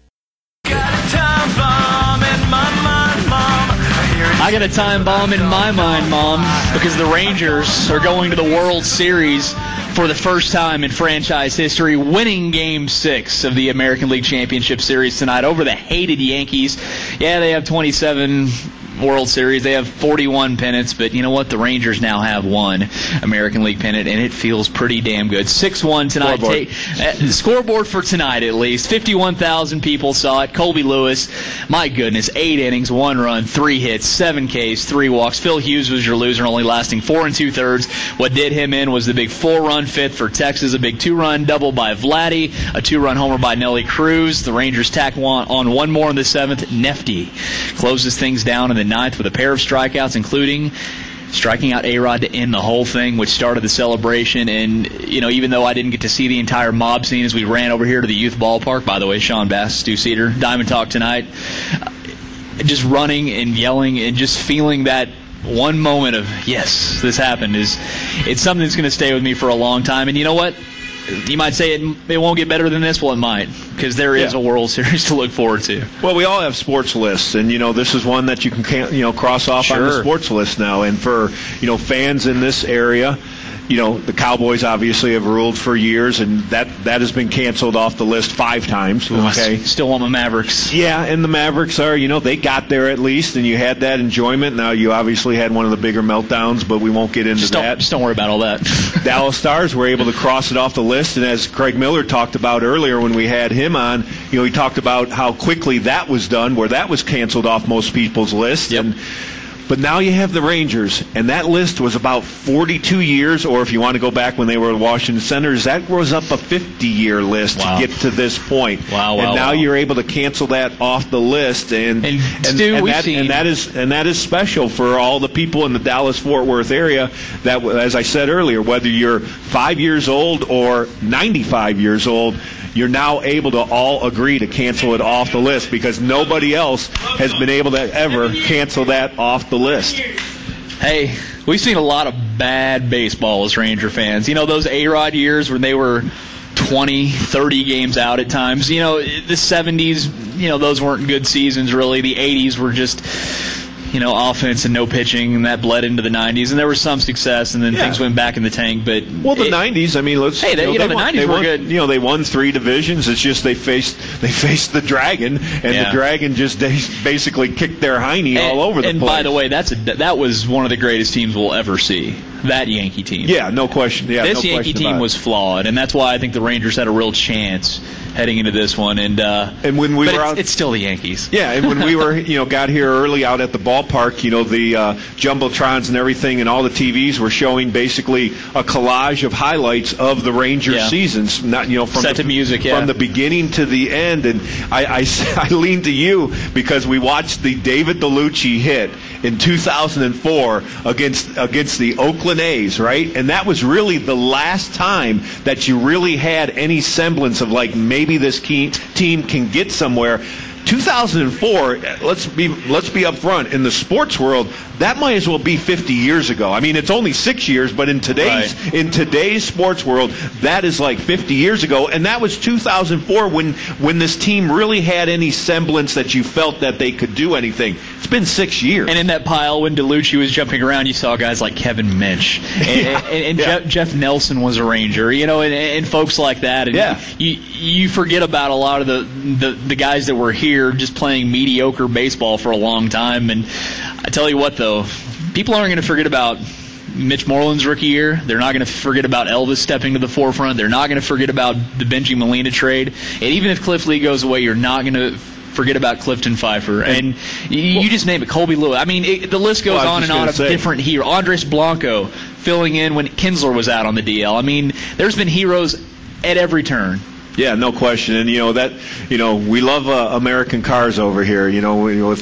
I got a time bomb in my mind, Mom, because the Rangers are going to the World Series for the first time in franchise history, winning Game 6 of the American League Championship Series tonight over the hated Yankees. Yeah, they have 27 World Series. They have 41 pennants, but you know what? The Rangers now have one American League pennant, and it feels pretty damn good. 6-1 tonight. Scoreboard for tonight, at least. 51,000 people saw it. Colby Lewis, my goodness, 8 innings, 1 run, 3 hits, 7 Ks, 3 walks. Phil Hughes was your loser, only lasting 4 2/3. What did him in was the big 4-run fifth for Texas, a big 2-run double by Vladdy, a 2-run homer by Nelly Cruz. The Rangers tack on one more in the 7th. Nefty closes things down in the 9th with a pair of strikeouts, including striking out A-Rod to end the whole thing, which started the celebration. And, even though I didn't get to see the entire mob scene as we ran over here to the youth ballpark, by the way, Sean Bass, Stu Cedar, Diamond Talk tonight, just running and yelling and just feeling that one moment of, yes, this happened, it's something that's going to stay with me for a long time. And you know what? You might say it won't get better than this. Well, it might, because there is a World Series to look forward to. Well, we all have sports lists, and this is one that you can cross off on the sports list now. And for fans in this area, the Cowboys obviously have ruled for years, and that has been canceled off the list 5 times. Okay, still want my Mavericks. Yeah, and the Mavericks are, they got there at least, and you had that enjoyment. Now you obviously had one of the bigger meltdowns, but we won't get into that. Just don't worry about all that. Dallas Stars were able to cross it off the list, and as Craig Miller talked about earlier when we had him on, he talked about how quickly that was done, where that was canceled off most people's lists. Yep. But now you have the Rangers, and that list was about 42 years, or if you want to go back when they were Washington Senators, that was up a 50-year list to get to this point. And now you're able to cancel that off the list, and that is special for all the people in the Dallas-Fort Worth area. That, as I said earlier, whether you're 5 years old or 95 years old, you're now able to all agree to cancel it off the list, because nobody else has been able to ever cancel that off the list. Hey, we've seen a lot of bad baseball as Ranger fans. Those A-Rod years when they were 20, 30 games out at times. The 70s, those weren't good seasons really. The 80s were just offense and no pitching, and that bled into the 90s, and there was some success, and then things went back in the tank. But the 90s, I mean, the 90s were good. They won 3 divisions. It's just they faced the Dragon, and the Dragon just basically kicked their hiney all over the place. And by the way, that was one of the greatest teams we'll ever see. That Yankee team. Yeah, no question. Yeah, this Yankee team was flawed, and that's why I think the Rangers had a real chance heading into this one. And when we were out, it's still the Yankees. Yeah, and when we were got here early out at the ballpark, the jumbotrons and everything, and all the TVs were showing basically a collage of highlights of the Rangers seasons, not from set to music, from the beginning to the end. And I leaned to you because we watched the David DeLucci hit in 2004 against the Oakland A's, right? And that was really the last time that you really had any semblance of like maybe this team can get somewhere. 2004, let's be upfront, in the sports world, that might as well be 50 years ago. I mean, it's only 6 years, but in today's sports world, that is like 50 years ago, and that was 2004 when this team really had any semblance that you felt that they could do anything. It's been 6 years. And in that pile, when DeLucci was jumping around, you saw guys like Kevin Minch, and Jeff Nelson was a Ranger, and folks like that. And you forget about a lot of the guys that were here just playing mediocre baseball for a long time. And I tell you what, though, people aren't going to forget about Mitch Moreland's rookie year. They're not going to forget about Elvis stepping to the forefront. They're not going to forget about the Bengie Molina trade. And even if Cliff Lee goes away, you're not going to forget about Clifton Pfeiffer. And you just name it, Colby Lewis. I mean, the list goes on and on of different heroes. Andres Blanco filling in when Kinsler was out on the DL. I mean, there's been heroes at every turn. Yeah, no question. And we love American cars over here. With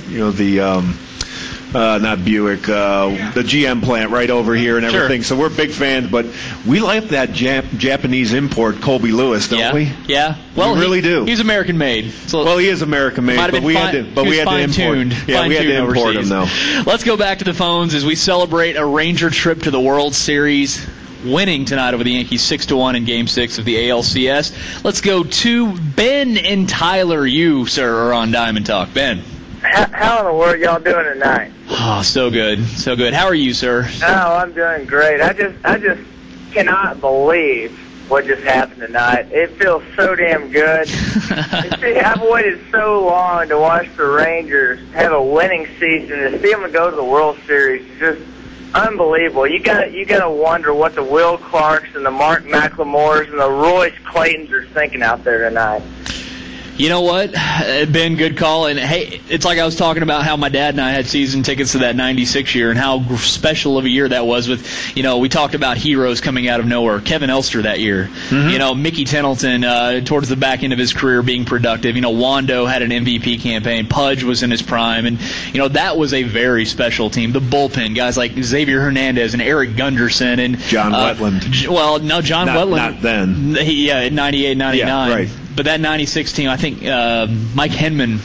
not Buick, the GM plant right over here and everything. Sure. So we're big fans, but we like that Japanese import, Colby Lewis, don't we? Yeah. Well, we really do. He's American made. So he is American made, but we had to import. Yeah, we had to import him though. Let's go back to the phones as we celebrate a Ranger trip to the World Series, winning tonight over the Yankees 6-1 in Game 6 of the ALCS. Let's go to Ben and Tyler. You, sir, are on Diamond Talk. Ben. How in the world y'all doing tonight? Oh, so good. So good. How are you, sir? Oh, I'm doing great. I just cannot believe what just happened tonight. It feels so damn good. See, I've waited so long to watch the Rangers have a winning season, to see them go to the World Series. It's just unbelievable. You gotta wonder what the Will Clarks and the Mark McLemores and the Royce Claytons are thinking out there tonight. You know what, Ben, good call. And, hey, it's like I was talking about how my dad and I had season tickets to that 96 year and how special of a year that was with, we talked about heroes coming out of nowhere. Kevin Elster that year. Mm-hmm. Mickey Tettleton towards the back end of his career being productive. Wando had an MVP campaign. Pudge was in his prime. And, that was a very special team. The bullpen, guys like Xavier Hernandez and Eric Gunderson and John Wetland. Well, no, John Wetland. Not then. In 98, 99. Yeah, right. But that 96 team, I think Mike Henman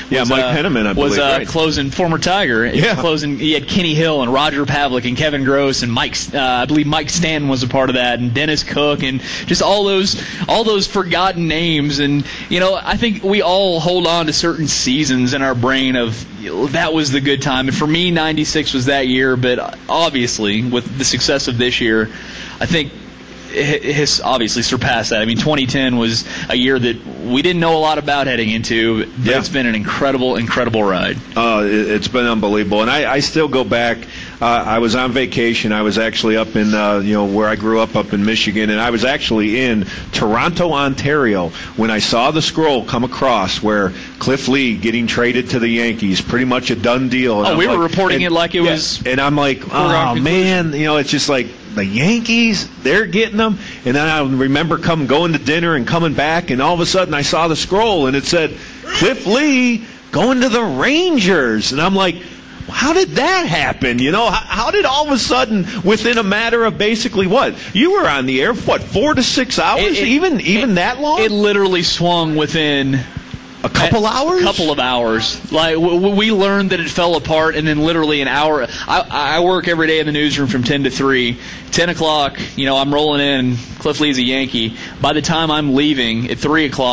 was closing, former Tiger. Closing. He had Kenny Hill and Roger Pavlik and Kevin Gross and I believe Mike Stanton was a part of that, and Dennis Cook, and just all those forgotten names. And I think we all hold on to certain seasons in our brain of that was the good time. And for me, 96 was that year. But obviously, with the success of this year, I think has obviously surpassed that. I mean, 2010 was a year that we didn't know a lot about heading into, but it's been an incredible, incredible ride. It's been unbelievable. And I still go back. I was on vacation. I was actually up in, where I grew up in Michigan, and I was actually in Toronto, Ontario, when I saw the scroll come across where Cliff Lee getting traded to the Yankees, pretty much a done deal. And we were reporting it like it was. And I'm like, oh, man, it's just like, the Yankees, they're getting them. And then I remember going to dinner and coming back, and all of a sudden I saw the scroll, and it said, Cliff Lee going to the Rangers. And I'm like, how did that happen? How did all of a sudden, within a matter of basically what? You were on the air, 4 to 6 hours? Even that long? It literally swung within a couple hours? A couple of hours. Like, we learned that it fell apart, and then literally an hour. I work every day in the newsroom from 10 to 3. 10 o'clock, I'm rolling in. Cliff Lee's a Yankee. By the time I'm leaving at 3 o'clock,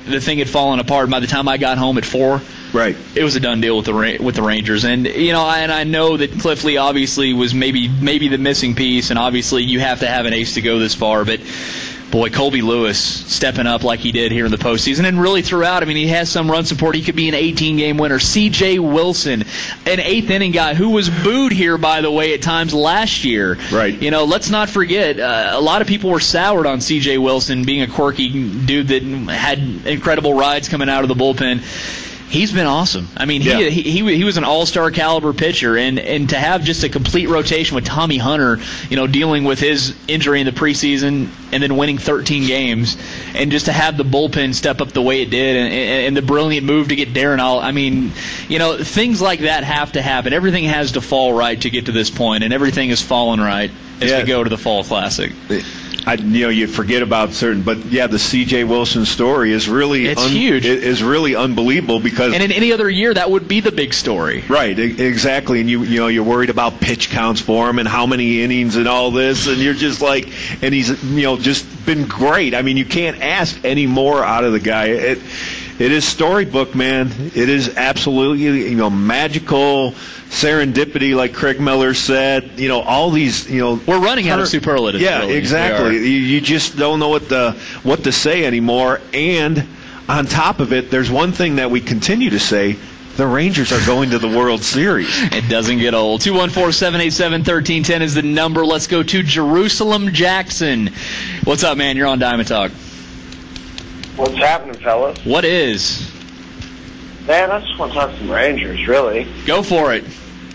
the thing had fallen apart. By the time I got home at 4, right, it was a done deal with the Rangers. And I know that Cliff Lee obviously was maybe the missing piece, and obviously you have to have an ace to go this far. But boy, Colby Lewis stepping up like he did here in the postseason, and really throughout. I mean, he has some run support. He could be an 18-game winner. C.J. Wilson, an eighth-inning guy who was booed here, by the way, at times last year. Right. Let's not forget, a lot of people were soured on C.J. Wilson being a quirky dude that had incredible rides coming out of the bullpen. He's been awesome. I mean, he was an all-star caliber pitcher, and to have just a complete rotation with Tommy Hunter, dealing with his injury in the preseason and then winning 13 games, and just to have the bullpen step up the way it did, and the brilliant move to get Darren All. I mean, things like that have to happen. Everything has to fall right to get to this point, and everything has fallen right as we go to the Fall Classic. You forget about but the C.J. Wilson story is really huge. It is really unbelievable because, and in any other year that would be the big story. Right, exactly. And you're worried about pitch counts for him and how many innings and all this, and you're just like, and he's just been great. I mean, you can't ask any more out of the guy. It is storybook, man. It is absolutely magical. Serendipity, like Craig Miller said, all these, we're running out of superlatives. Yeah, really. exactly. You just don't know what to say anymore. And on top of it, there's one thing that we continue to say: the Rangers are going to the World Series. It doesn't get old. 214-787-1310 is the number. Let's go to Jerusalem Jackson. What's up, man? You're on Diamond Talk. What's happening, fellas? What is? Man, I just want to talk some Rangers, really. Go for it.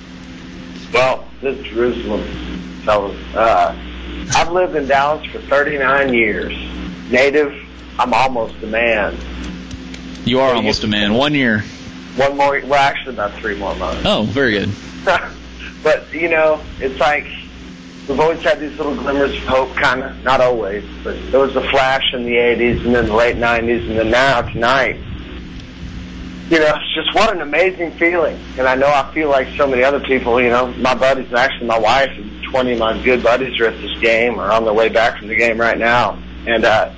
Well, this is Jerusalem, fellas. I've lived in Dallas for 39 years. Native, I'm almost a man. You are almost a man. 1 year. One more, well, actually about 3 more months. Oh, very good. But, it's like we've always had these little glimmers of hope, kind of, not always, but there was a flash in the 80s and then the late 90s, and then now, tonight. It's just what an amazing feeling. And I know I feel like so many other people, my buddies, and actually my wife and 20 of my good buddies are at this game or on their way back from the game right now. And,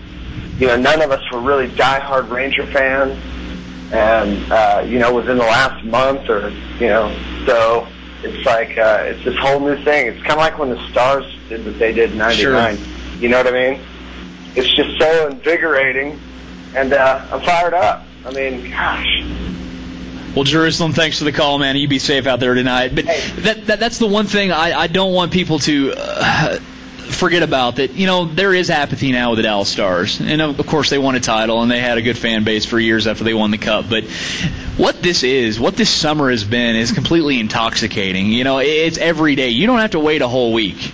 none of us were really diehard Ranger fans. And, within the last month or, so it's like, it's this whole new thing. It's kind of like when the Stars did what they did in 99. Sure. You know what I mean? It's just so invigorating. And, I'm fired up. I mean, gosh. Well, Jerusalem, thanks for the call, man. You be safe out there tonight. But that's the one thing I don't want people to forget about, that, there is apathy now with the Dallas Stars. And, of course, they won a title, and they had a good fan base for years after they won the Cup. But what this summer has been is completely intoxicating. It's every day. You don't have to wait a whole week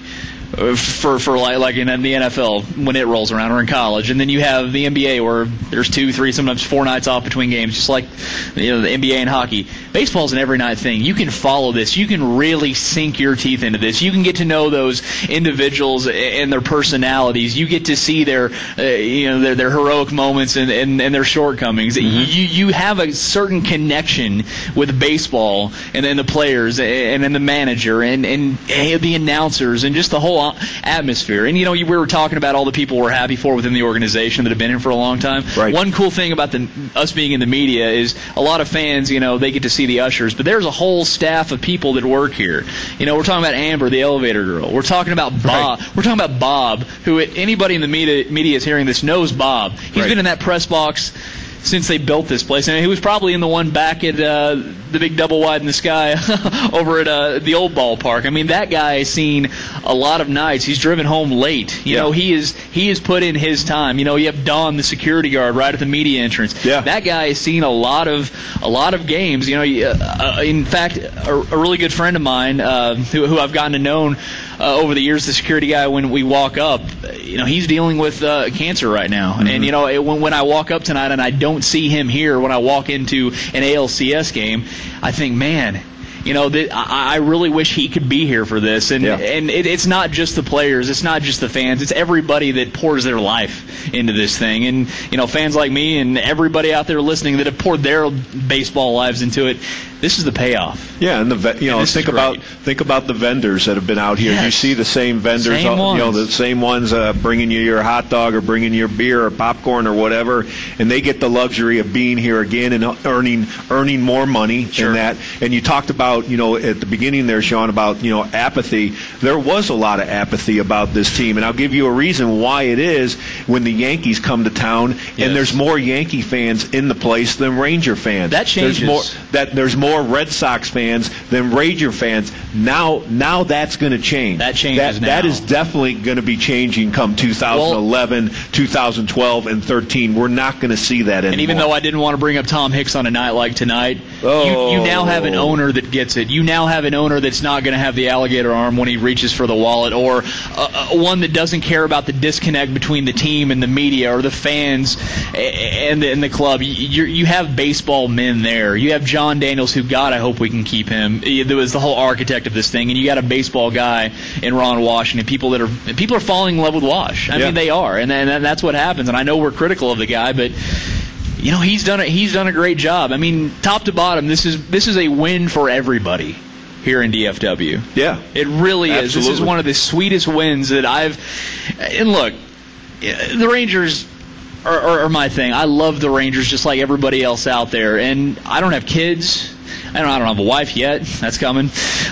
for like in the NFL when it rolls around, or in college. And then you have the NBA where there's 2, 3, sometimes 4 nights off between games, just like the NBA and hockey. Baseball's an every night thing. You can follow this. You can really sink your teeth into this. You can get to know those individuals and their personalities. You get to see their heroic moments and their shortcomings. Mm-hmm. You have a certain connection with baseball, and then the players, and then the manager, and the announcers, and just the whole atmosphere. And we were talking about all the people we're happy for within the organization that have been here for a long time. Right. One cool thing about us being in the media is a lot of fans, they get to see the ushers, but there's a whole staff of people that work here. We're talking about Amber, the elevator girl. We're talking about Bob. Right. We're talking about Bob, who anybody in the media is hearing this knows Bob. He's been in that press box since they built this place. And he was probably in the one back at the big double wide in the sky over at the old ballpark. I mean, that guy has seen a lot of nights. He's driven home late. You know, he has put in his time. You have Don, the security guard, right at the media entrance. Yeah. That guy has seen a lot of games. In fact, a really good friend of mine who I've gotten to know over the years, the security guy, when we walk up, he's dealing with cancer right now. Mm-hmm. And when I walk up tonight and I don't see him here when I walk into an ALCS game, I think, man, I really wish he could be here for this. And it's not just the players, it's not just the fans, it's everybody that pours their life into this thing. And fans like me and everybody out there listening that have poured their baseball lives into it. This is the payoff. Yeah, and think about the vendors that have been out here. Yes. You see the same vendors, the same ones bringing you your hot dog or bringing you your beer or popcorn or whatever, and they get the luxury of being here again and earning more money in that. And you talked about at the beginning there, Sean, about apathy. There was a lot of apathy about this team, and I'll give you a reason why it is. When the Yankees come to town, and there's more Yankee fans in the place than Ranger fans. That changes. There's more Red Sox fans than Ranger fans. Now that's going to change. That changes now. That is definitely going to be changing come 2011, 2012, and 13. We're not going to see that anymore. And even though I didn't want to bring up Tom Hicks on a night like tonight, you now have an owner that gets it. You now have an owner that's not going to have the alligator arm when he reaches for the wallet, or one that doesn't care about the disconnect between the team and the media or the fans and the club. You have baseball men there. You have John Daniels, who, God, I hope we can keep him. He was the whole architect of this thing, and you got a baseball guy in Ron Washington. People are falling in love with Wash. I mean, they are, and that's what happens. And I know we're critical of the guy, but he's done a great job. I mean, top to bottom, this is a win for everybody here in DFW. Yeah, it really is. Absolutely. This is one of the sweetest wins that I've. And look, the Rangers are my thing. I love the Rangers just like everybody else out there, and I don't have kids. I don't have a wife yet. That's coming.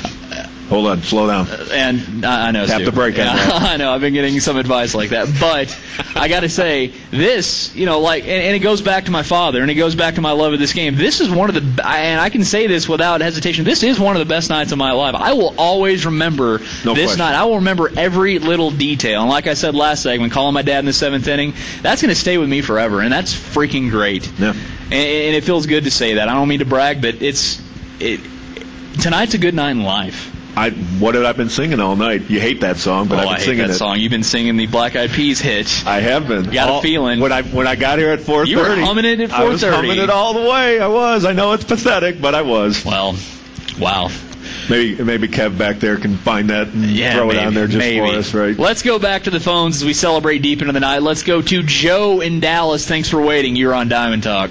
Hold on, slow down. And I know, tap the brake on that. I know. I've been getting some advice like that, but I got to say this, and it goes back to my father, and it goes back to my love of this game. This is one of the, and I can say this without hesitation. This is one of the best nights of my life. I will always remember this night. I will remember every little detail. And like I said last segment, calling my dad in the 7th inning, that's going to stay with me forever, and that's freaking great. Yeah. And it feels good to say that. I don't mean to brag, but tonight's a good night in life. What have I been singing all night? You hate that song, but I've been singing it. I hate that song. You've been singing the Black Eyed Peas hit. I have been. Got a feeling. When I got here at 4:30. You were humming it at 4:30. I was humming it all the way. I was. I know it's pathetic, but I was. Well, wow. Maybe Kev back there can find that and throw it on there just for us, right? Let's go back to the phones as we celebrate deep into the night. Let's go to Joe in Dallas. Thanks for waiting. You're on Diamond Talk.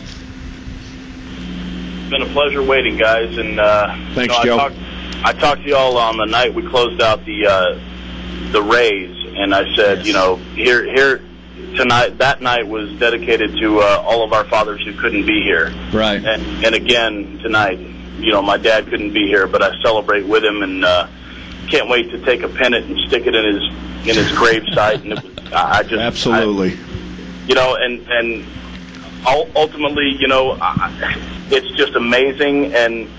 It's been a pleasure waiting, guys. And thanks, Joe. I talked to y'all on the night we closed out the Rays, and I said, here tonight, that night was dedicated to all of our fathers who couldn't be here. Right. And again tonight, my dad couldn't be here, but I celebrate with him, and can't wait to take a pennant and stick it in his grave site. And absolutely. And ultimately, it's just amazing, and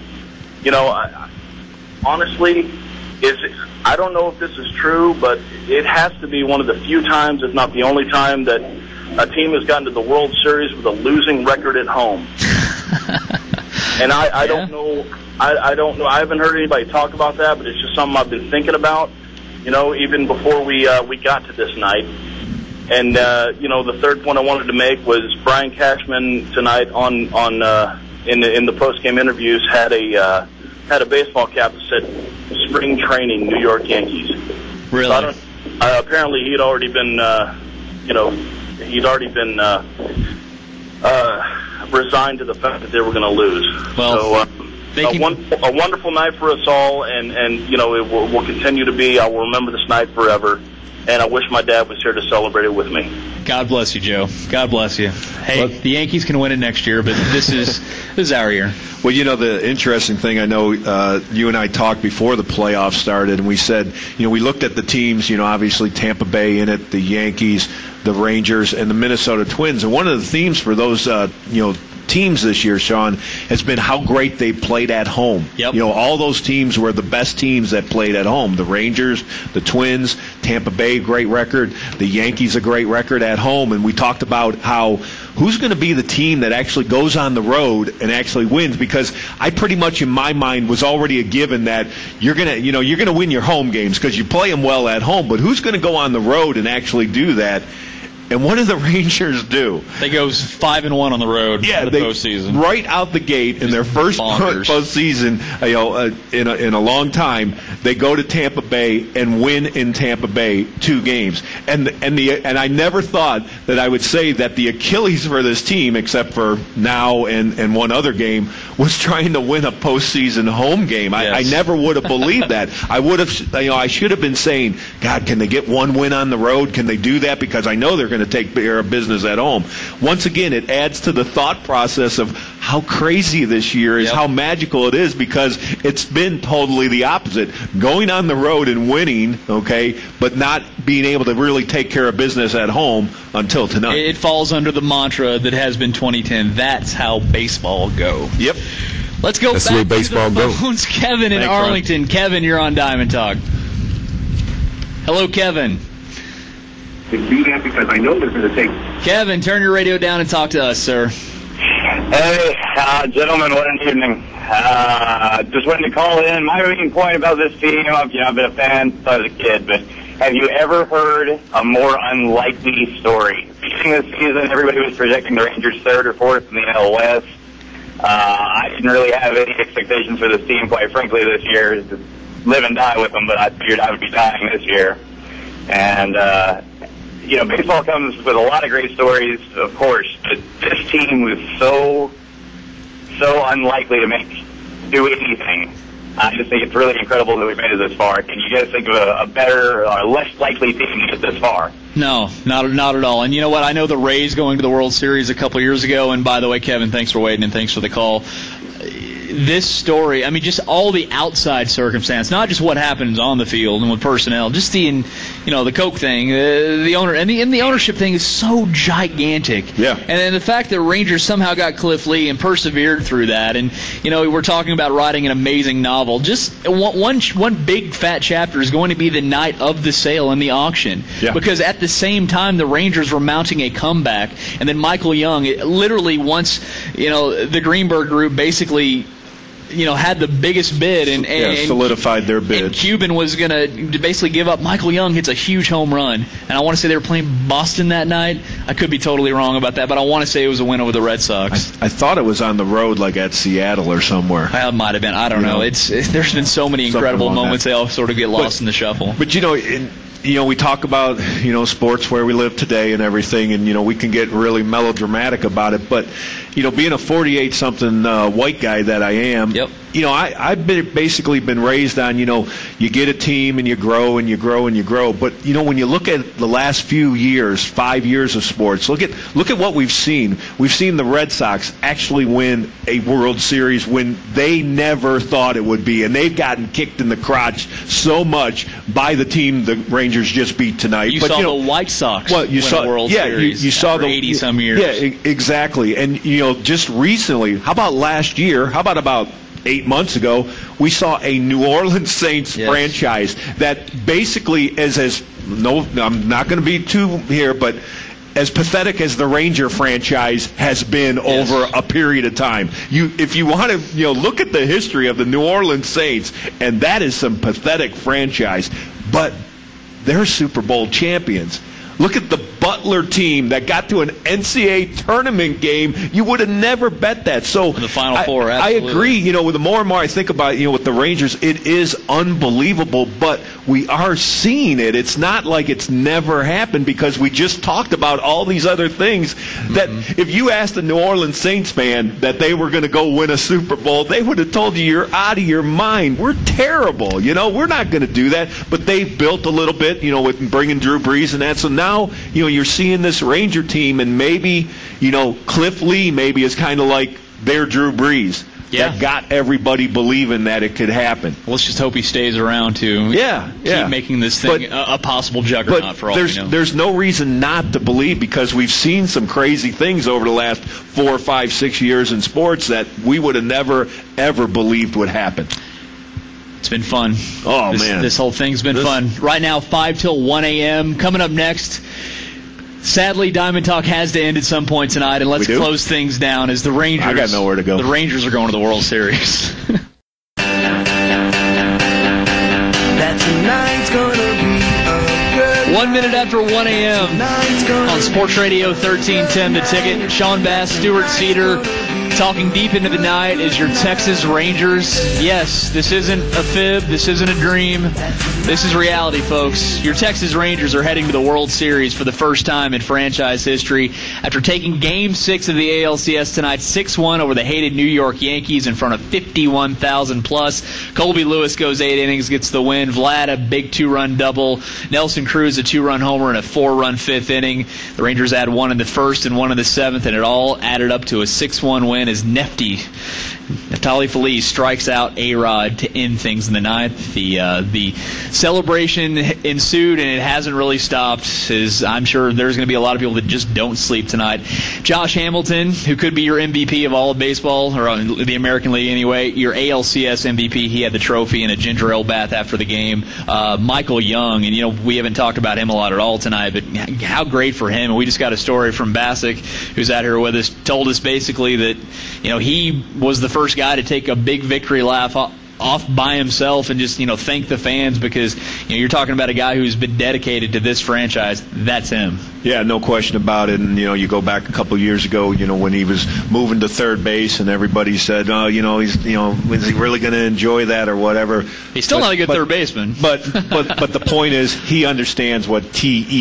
honestly, I don't know if this is true, but it has to be one of the few times, if not the only time, that a team has gotten to the World Series with a losing record at home. And I don't know. I don't know. I haven't heard anybody talk about that, but it's just something I've been thinking about. Even before we got to this night. And the third point I wanted to make was Brian Cashman tonight in the post-game interviews had a baseball cap that said "Spring Training, New York Yankees." Really? So apparently, he'd already been, resigned to the fact that they were going to lose. Well, so, a wonderful night for us all, and it will continue to be. I will remember this night forever. And I wish my dad was here to celebrate it with me. God bless you, Joe. God bless you. Hey, the Yankees can win it next year, but this is our year. Well, the interesting thing, I know you and I talked before the playoffs started, and we said, we looked at the teams, obviously Tampa Bay in it, the Yankees, the Rangers, and the Minnesota Twins. And one of the themes for those, teams this year, Sean, has been how great they played at home. Yep. All those teams were the best teams that played at home. The Rangers, the Twins, Tampa Bay, great record. The Yankees, a great record at home. And we talked about who's going to be the team that actually goes on the road and actually wins, because I pretty much in my mind was already a given that you're going to win your home games because you play them well at home, but who's going to go on the road and actually do that? And what do the Rangers do? They go 5-1 on the road in the postseason. Right out the gate in their first postseason, in a long time, they go to Tampa Bay and win in Tampa Bay 2 games. And I never thought that I would say that the Achilles for this team, except for now and one other game, was trying to win a postseason home game. Yes. I never would have believed that. I should have been saying, God, can they get one win on the road? Can they do that? Because I know they're going to take care of business at home. Once again, it adds to the thought process of how crazy this year is, how magical it is, because it's been totally the opposite. Going on the road and winning, okay, but not being able to really take care of business at home until tonight. It falls under the mantra that has been 2010. That's how baseball go. Yep. Let's go back to the phones. Kevin in Arlington. Ron. Kevin, you're on Diamond Talk. Hello, Kevin. To do that because I know they're going to take. Kevin, turn your radio down and talk to us, sir. Hey, gentlemen, what an evening. Just wanted to call in. My main point about this team, I've been a fan since I was a kid, but have you ever heard a more unlikely story? Beginning of the season, everybody was projecting the Rangers 3rd or 4th in the NL West. I didn't really have any expectations for this team, quite frankly, this year. Just live and die with them, but I figured I would be dying this year. And, baseball comes with a lot of great stories, of course, but this team was so unlikely to do anything. I just think it's really incredible that we've made it this far. Can you guys think of a better or less likely team to get this far? No, not at all. And you know what? I know the Rays going to the World Series a couple years ago, and by the way, Kevin, thanks for waiting and thanks for the call. This story, I mean, just all the outside circumstance, not just what happens on the field and with personnel, just the Coke thing, the owner, and the ownership thing is so gigantic. Yeah. And then the fact that Rangers somehow got Cliff Lee and persevered through that, and we're talking about writing an amazing novel. Just one big fat chapter is going to be the night of the sale and the auction, because at the same time the Rangers were mounting a comeback, and then Michael Young, literally once the Greenberg group basically had the biggest bid and solidified their bid. And Cuban was going to basically give up. Michael Young hits a huge home run, and I want to say they were playing Boston that night. I could be totally wrong about that, but I want to say it was a win over the Red Sox. I thought it was on the road, like at Seattle or somewhere. It might have been. I don't know. There's been so many incredible moments. They all sort of get lost in the shuffle. But we talk about sports where we live today and everything, and we can get really melodramatic about it. But being a 48-something white guy that I am, I've basically been raised on you get a team and you grow and you grow and you grow. But when you look at the last few years, 5 years of sports, look at what we've seen. We've seen the Red Sox actually win a World Series when they never thought it would be, and they've gotten kicked in the crotch so much by the team the Rangers just beat tonight. You saw the White Sox win a World Series you saw the 80-some years. Yeah, exactly. And just recently, how about last year? How about 8 months ago, we saw a New Orleans Saints franchise that basically is I'm not going to be too here, but as pathetic as the Ranger franchise has been over a period of time. If you want to look at the history of the New Orleans Saints, and that is some pathetic franchise, but they're Super Bowl champions. Look at the Butler team that got to an NCAA tournament game. You would have never bet that. So in the Final Four, absolutely. I agree. With the more and more I think about with the Rangers, it is unbelievable. But we are seeing it. It's not like it's never happened, because we just talked about all these other things that if you asked the New Orleans Saints fan that they were going to go win a Super Bowl, they would have told you you're out of your mind. We're terrible. We're not going to do that. But they've built a little bit, with bringing Drew Brees and that. So now, you're seeing this Ranger team, and maybe, Cliff Lee maybe is kind of like their Drew Brees. That got everybody believing that it could happen. Let's just hope he stays around to keep making this thing a possible juggernaut for all we know. There's no reason not to believe, because we've seen some crazy things over the last 4, 5, 6 years in sports that we would have never, ever believed would happen. It's been fun. Man. This whole thing's been fun. Right now, 5 till 1 a.m. Coming up next, sadly, Diamond Talk has to end at some point tonight, and let's close things down as the Rangers. I got nowhere to go. The Rangers are going to the World Series. 1 minute after 1 a.m. on Sports Radio 1310 The Ticket. Sean Bass, Stuart Cedar, talking deep into the night is your Texas Rangers. Yes, this isn't a fib. This isn't a dream. This is reality, folks. Your Texas Rangers are heading to the World Series for the first time in franchise history after taking Game 6 of the ALCS tonight, 6-1 over the hated New York Yankees in front of 51,000+. Colby Lewis goes 8 innings, gets the win. Vlad, a big 2-run double. Nelson Cruz, a 2-run homer and a 4-run 5th inning. The Rangers add 1 in the 1st and 1 in the 7th, and it all added up to a 6-1 win as Neftali Feliz strikes out A-Rod to end things in the 9th. The celebration ensued, and it hasn't really stopped, as I'm sure there's going to be a lot of people that just don't sleep tonight. Josh Hamilton, who could be your MVP of all of baseball, or the American League anyway, your ALCS MVP, he had the trophy and a ginger ale bath after the game. Michael Young, and we haven't talked about him a lot at all tonight, but how great for him. And we just got a story from Bassick, who's out here with us, told us basically that he was the first guy to take a big victory lap off by himself and just thank the fans, because you're talking about a guy who's been dedicated to this franchise. That's him. Yeah, no question about it. And you go back a couple of years ago, when he was moving to third base, and everybody said, "Oh, is he really going to enjoy that or whatever?" He's still not a good third baseman. But the point is, he understands what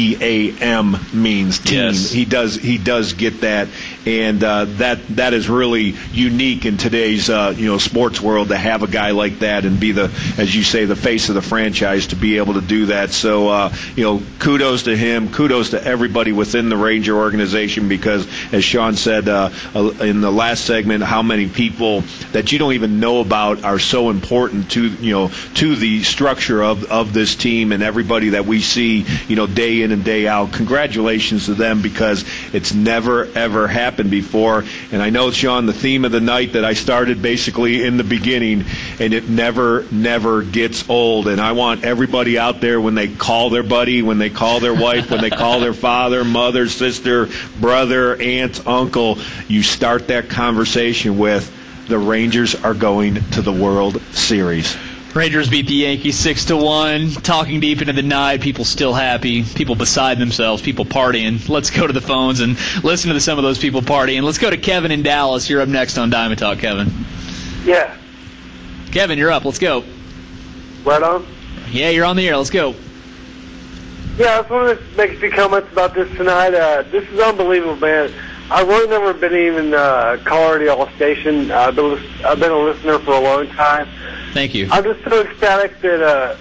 TEAM means. Team. Yes. He does get that, and that is really unique in today's sports world, to have a guy like that and be as you say, the face of the franchise, to be able to do that. So kudos to him, kudos to everybody within the Ranger organization, because as Sean said in the last segment, how many people that you don't even know about are so important to the structure of this team, and everybody that we see day in and day out. Congratulations to them, because it's never ever happened before. And I know, Sean, the theme of the night that I started basically in the beginning, and it never gets old. And I want everybody out there, when they call their buddy, when they call their wife, when they call their father, mother, sister, brother, aunt, uncle, you start that conversation with, the Rangers are going to the World Series. Rangers beat the Yankees 6-1. Talking deep into the night, people still happy, people beside themselves, people partying. Let's go to the phones and listen to some of those people partying. Let's go to Kevin in Dallas. You're up next on Diamond Talk, Kevin. Yeah. Kevin, you're up. Let's go. Right on? Yeah, you're on the air. Let's go. Yeah, I just wanted to make a few comments about this tonight. This is unbelievable, man. I've really never been even caller to y'all station. I've been a listener for a long time. Thank you. I'm just so ecstatic that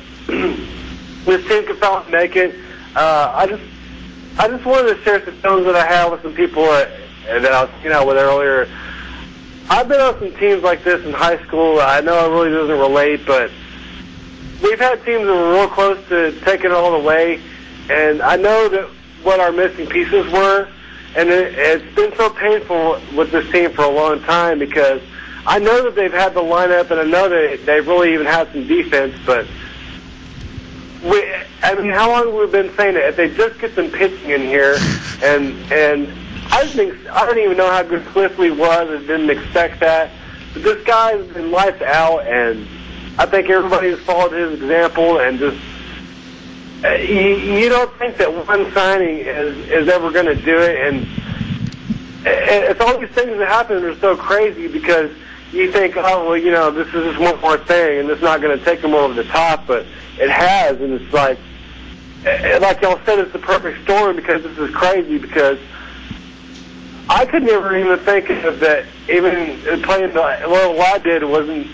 this team can finally make it. I just wanted to share some feelings that I have with some people that I was with earlier. I've been on some teams like this in high school. I know it really doesn't relate, but we've had teams that were real close to taking it all the way, and I know that what our missing pieces were, and it's been so painful with this team for a long time, because I know that they've had the lineup, and I know that they've really even had some defense, but how long have we been saying that if they just get some pitching in here, and I don't even know how good Cliffley was. I didn't expect that. But this guy's been lights out, and I think everybody has followed his example, and just you don't think that one signing is ever going to do it, and it's all these things that happen that are so crazy, because you think, oh, well, this is just one more thing, and it's not going to take them over the top, but it has, and it's like y'all said, it's the perfect storm, because this is crazy, because I could never even think of that. Even playing what I did wasn't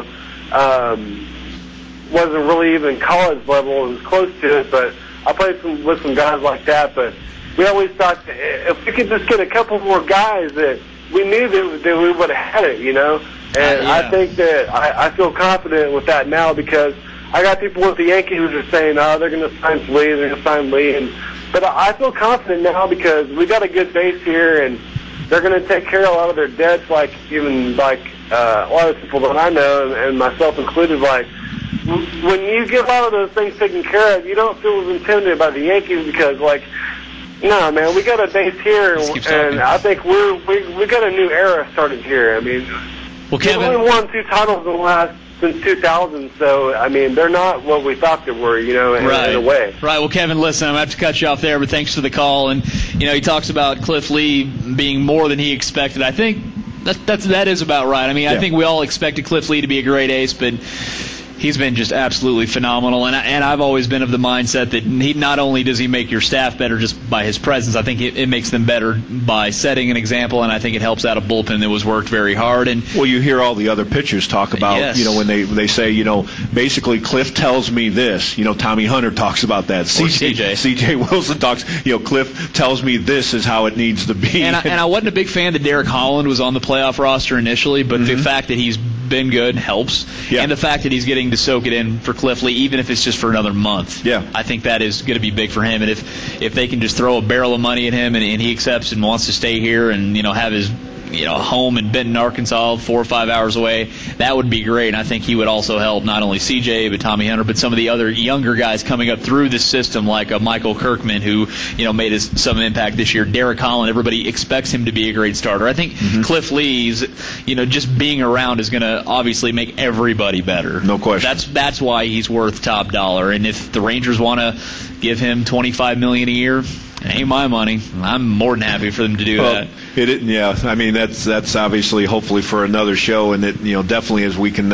really even college level. It was close to it, but I played with some guys like that. But we always thought that if we could just get a couple more guys, that we knew that we would have had it, And I think that I feel confident with that now, because I got people with the Yankees who are saying, oh, they're going to sign Lee, they're going to sign Lee. But I feel confident now, because we got a good base here, and they're going to take care of a lot of their debts, a lot of people that I know, and myself included. Like, when you get a lot of those things taken care of, you don't feel as intimidated by the Yankees, because, no, man, we got a base here, and I think we got a new era started here. I mean, well, Kevin, we've only won 2 titles in the last since 2000. So, I mean, they're not what we thought they were, in a way. Right. Well, Kevin, listen, I'm going to have to cut you off there, but thanks for the call. And, he talks about Cliff Lee being more than he expected. I think that is about right. I mean, I think we all expected Cliff Lee to be a great ace, but he's been just absolutely phenomenal, and I've always been of the mindset that he not only does he make your staff better just by his presence, I think it makes them better by setting an example, and I think it helps out a bullpen that was worked very hard. And well, you hear all the other pitchers talk about, when they say, basically Cliff tells me this. Tommy Hunter talks about that. C.J. Wilson talks, Cliff tells me this is how it needs to be. And I wasn't a big fan that Derek Holland was on the playoff roster initially, but the fact that he's been good helps, and the fact that he's getting to soak it in for Cliff Lee, even if it's just for another month. Yeah, I think that is going to be big for him. And if they can just throw a barrel of money at him and he accepts and wants to stay here and have his home in Benton, Arkansas, 4 or 5 hours away, that would be great. And I think he would also help not only CJ but Tommy Hunter, but some of the other younger guys coming up through the system, like Michael Kirkman, who made some impact this year. Derek Holland, everybody expects him to be a great starter. I think Cliff Lee's just being around is going to obviously make everybody better. No question. That's why he's worth top dollar. And if the Rangers want to give him $25 million a year, it ain't my money. I'm more than happy for them to do that. I mean, that's obviously hopefully for another show, and it definitely as we can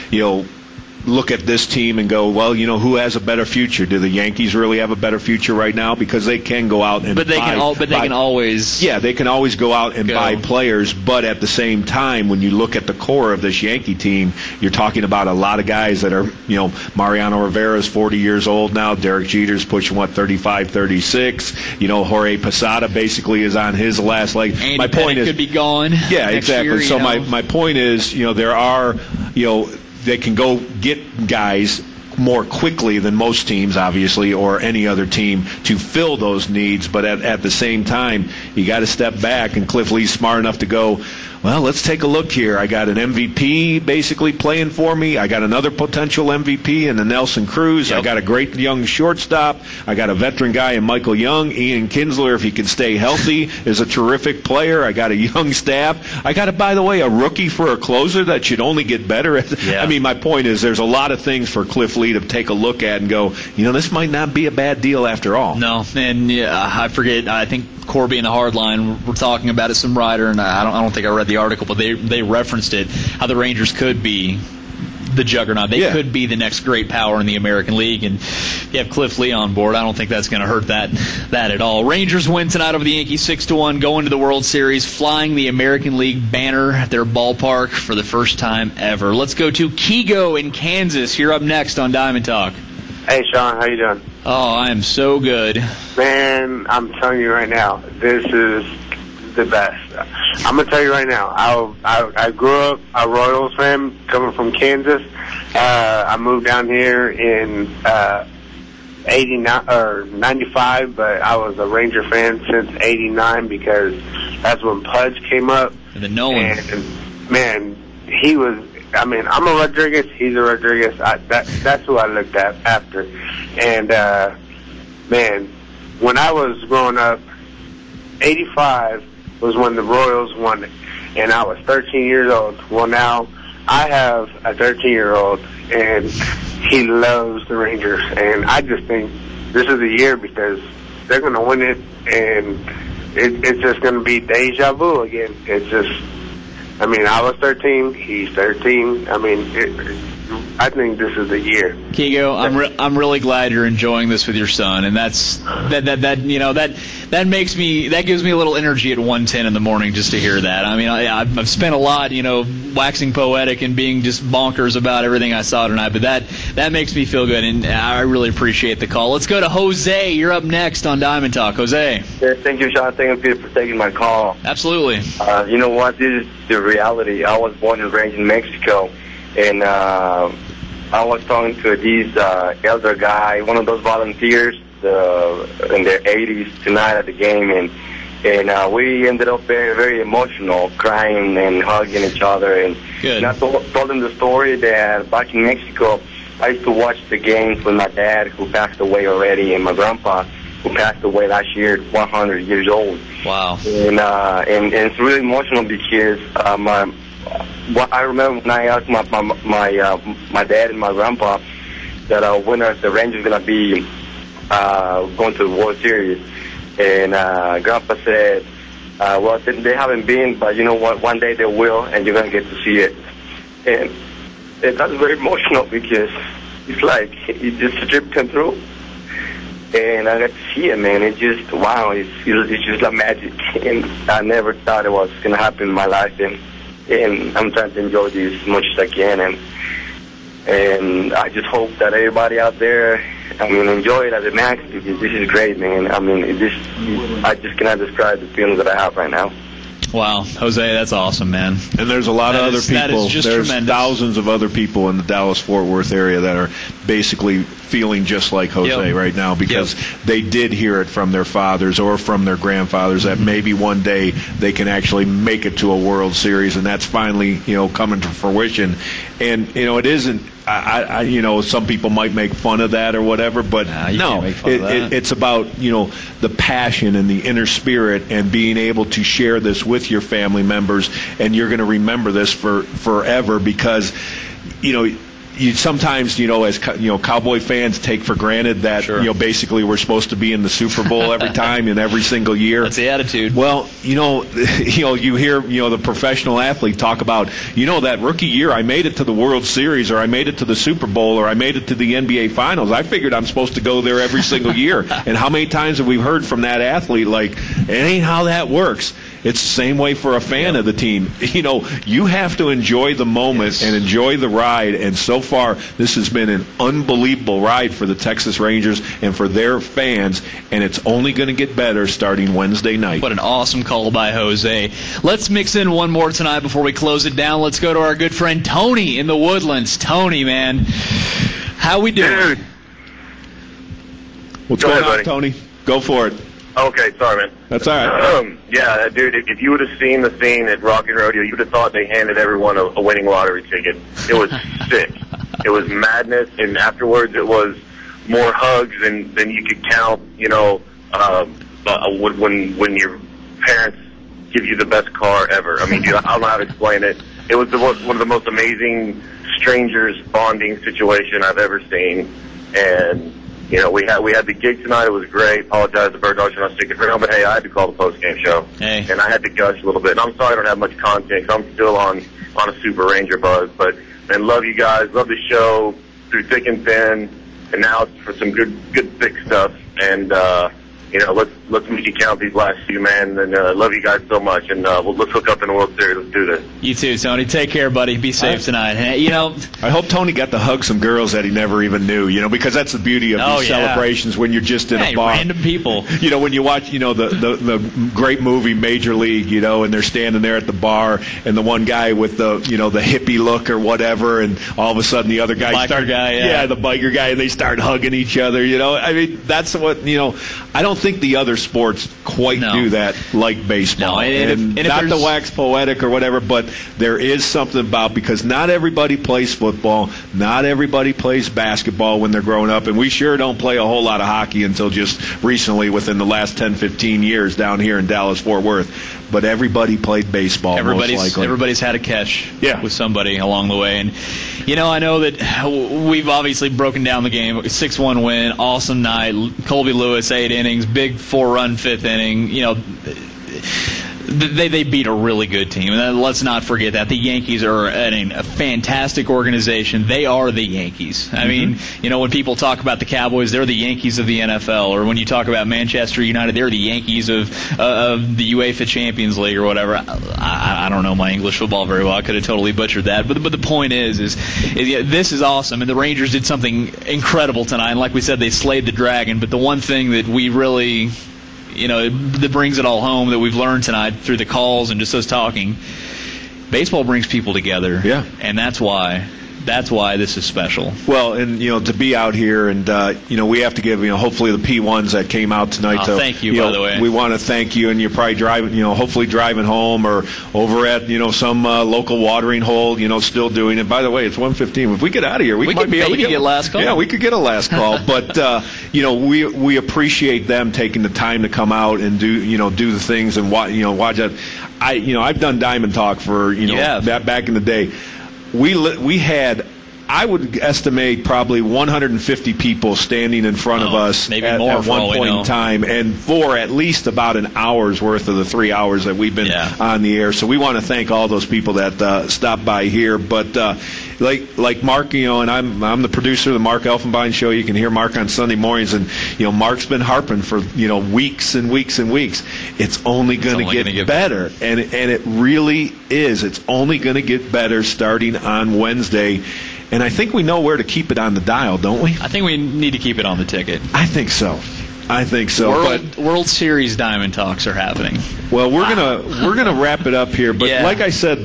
look at this team and go, well, who has a better future? Do the Yankees really have a better future right now? Because they can go out and they can always they can always go out and buy players. But at the same time, when you look at the core of this Yankee team, you're talking about a lot of guys that are, Mariano Rivera's 40 years old now. Derek Jeter's pushing 35, 36. Jorge Posada basically is on his last leg. Andy my point Pettit could be gone. Yeah, exactly. Year, so my point is, there are, they can go get guys more quickly than most teams, obviously, or any other team to fill those needs. But at the same time, you got to step back, and Cliff Lee's smart enough to go, well, let's take a look here. I got an MVP basically playing for me. I got another potential MVP in the Nelson Cruz. Yep. I got a great young shortstop. I got a veteran guy in Michael Young. Ian Kinsler, if he can stay healthy, is a terrific player. I got a young staff. I got, by the way, a rookie for a closer that should only get better. I mean, my point is there's a lot of things for Cliff Lee to take a look at and go, this might not be a bad deal after all. No, and I forget. I think Corby and the Hardline were talking about it, some writer, and I don't think I read the article, but they referenced it, how the Rangers could be the juggernaut. They could be the next great power in the American League, and you have Cliff Lee on board. I don't think that's going to hurt that at all. Rangers win tonight over the Yankees 6-1, going to the World Series, flying the American League banner at their ballpark for the first time ever. Let's go to Kigo in Kansas. You're up next on Diamond Talk. Hey, Sean, how you doing? Oh, I am so good. Man, I'm telling you right now, this is the best. I'm going to tell you right now, I grew up a Royals fan coming from Kansas. I moved down here in 89 or 95, but I was a Ranger fan since 89 because that's when Pudge came up. And the Nolan. And, man, he was... I mean, I'm a Rodriguez. He's a Rodriguez. That's who I looked at after. And, man, when I was growing up, 85 was when the Royals won it. And I was 13 years old. Well, now I have a 13-year-old, and he loves the Rangers. And I just think this is the year because they're going to win it, and it's just going to be deja vu again. It's just... I mean, I was 13. He's 13. I mean, I think this is the year. Kigo, I'm really glad you're enjoying this with your son, and that makes me, that gives me a little energy at 1:10 in the morning just to hear that. I mean, I've spent a lot, waxing poetic and being just bonkers about everything I saw tonight, but that makes me feel good, and I really appreciate the call. Let's go to Jose. You're up next on Diamond Talk. Jose. Yeah, thank you, Sean. Thank you for taking my call. Absolutely. You know what? This is the reality. I was born and raised in Mexico, and I was talking to this elder guy, one of those volunteers in their 80s tonight at the game, and we ended up very, very emotional, crying and hugging each other. And I told him the story that back in Mexico, I used to watch the games with my dad, who passed away already, and my grandpa, who passed away last year, 100 years old. Wow. And it's really emotional because I remember when I asked my dad and my grandpa that when are the Rangers gonna be going to the World Series, and Grandpa said, well, they haven't been, but you know what? One day they will, and you're gonna get to see it. And that's very emotional because it's like just a trip came through, and I got to see it, man. It's just wow, it's just like magic, and I never thought it was gonna happen in my life, and I'm trying to enjoy this as much as I can, and I just hope that everybody out there, enjoy it as a max, because this is great, man. I just cannot describe the feelings that I have right now. Wow, Jose, that's awesome, man. And there's a lot of other people. That is just there's tremendous. Thousands of other people in the Dallas-Fort Worth area that are basically feeling just like Jose right now, because they did hear it from their fathers or from their grandfathers that maybe one day they can actually make it to a World Series, and that's finally, coming to fruition. And, it isn't, some people might make fun of that or whatever, but no, it's about, the passion and the inner spirit and being able to share this with your family members, and you're going to remember this forever because, you sometimes, as Cowboy fans take for granted that, basically we're supposed to be in the Super Bowl every time and every single year. That's the attitude. Well, you hear, the professional athlete talk about, that rookie year I made it to the World Series, or I made it to the Super Bowl, or I made it to the NBA Finals. I figured I'm supposed to go there every single year. And how many times have we heard from that athlete, like, it ain't how that works. It's the same way for a fan of the team. You have to enjoy the moment and enjoy the ride. And so far, this has been an unbelievable ride for the Texas Rangers and for their fans. And it's only going to get better starting Wednesday night. What an awesome call by Jose. Let's mix in one more tonight before we close it down. Let's go to our good friend Tony in the Woodlands. Tony, man, how we doing? Dude. What's going on, Tony? Go for it. Okay, sorry, man. That's all right. Yeah, dude, if you would have seen the scene at Rocky Rodeo, you would have thought they handed everyone a winning lottery ticket. It was sick. It was madness, and afterwards it was more hugs than you could count, when your parents give you the best car ever. I don't know how to explain it. It was one of the most amazing strangers bonding situation I've ever seen, and we had the gig tonight. It was great. Apologize to Bird Dogs for not sticking around, but hey, I had to call the post-game show. Hey. And I had to gush a little bit. And I'm sorry I don't have much content because I'm still on a Super Ranger buzz. But, man, love you guys. Love the show through thick and thin. And now it's for some good thick stuff. And, let's make you count these last few, man. And love you guys so much. And let's hook up in the World Series. Let's do this. You too, Tony. Take care, buddy. Be safe tonight. I hope Tony got to hug some girls that he never even knew, because that's the beauty of these celebrations when you're just in a bar. Random people. When you watch, the great movie Major League, and they're standing there at the bar, and the one guy with the hippie look or whatever, and all of a sudden the other guy the biker guy, and they start hugging each other. That's what I don't think the other sports quite do that like baseball. No, and not to wax poetic or whatever, but there is something about, because not everybody plays football, not everybody plays basketball when they're growing up, and we sure don't play a whole lot of hockey until just recently within the last 10, 15 years down here in Dallas-Fort Worth. But everybody played baseball, most likely. Everybody's had a catch with somebody along the way. And, I know that we've obviously broken down the game. 6-1 win, awesome night. Colby Lewis, 8 innings, big 4-run 5th inning. They beat a really good team. And let's not forget that. The Yankees are a fantastic organization. They are the Yankees. I mean, when people talk about the Cowboys, they're the Yankees of the NFL. Or when you talk about Manchester United, they're the Yankees of the UEFA Champions League or whatever. I don't know my English football very well. I could have totally butchered that. But the point is this is awesome. And the Rangers did something incredible tonight. And like we said, they slayed the dragon. But the one thing that we really... that brings it all home that we've learned tonight through the calls and just us talking. Baseball brings people together. Yeah. And that's why this is special. Well, and, to be out here and, we have to give, hopefully the P1s that came out tonight. Thank you, by the way. We want to thank you, and you're probably driving, hopefully driving home or over at, some local watering hole, still doing it. By the way, it's 1:15. If we get out of here, we might be able to get last call. Yeah, we could get a last call. But, we appreciate them taking the time to come out and do the things and watch that. I've done Diamond Talk for back in the day. We had, I would estimate, probably 150 people standing in front of us at one point in time, and for at least about an hour's worth of the 3 hours that we've been on the air. So we want to thank all those people that stopped by here. But like Mark, and I'm the producer of the Mark Elfenbein Show. You can hear Mark on Sunday mornings, and Mark's been harping for weeks and weeks and weeks. It's only going to get better, and it really is. It's only going to get better starting on Wednesday. And I think we know where to keep it on the dial, don't we? I think we need to keep it on the ticket. I think so. World Series Diamond Talks are happening. Well, we're gonna wrap it up here. But like I said,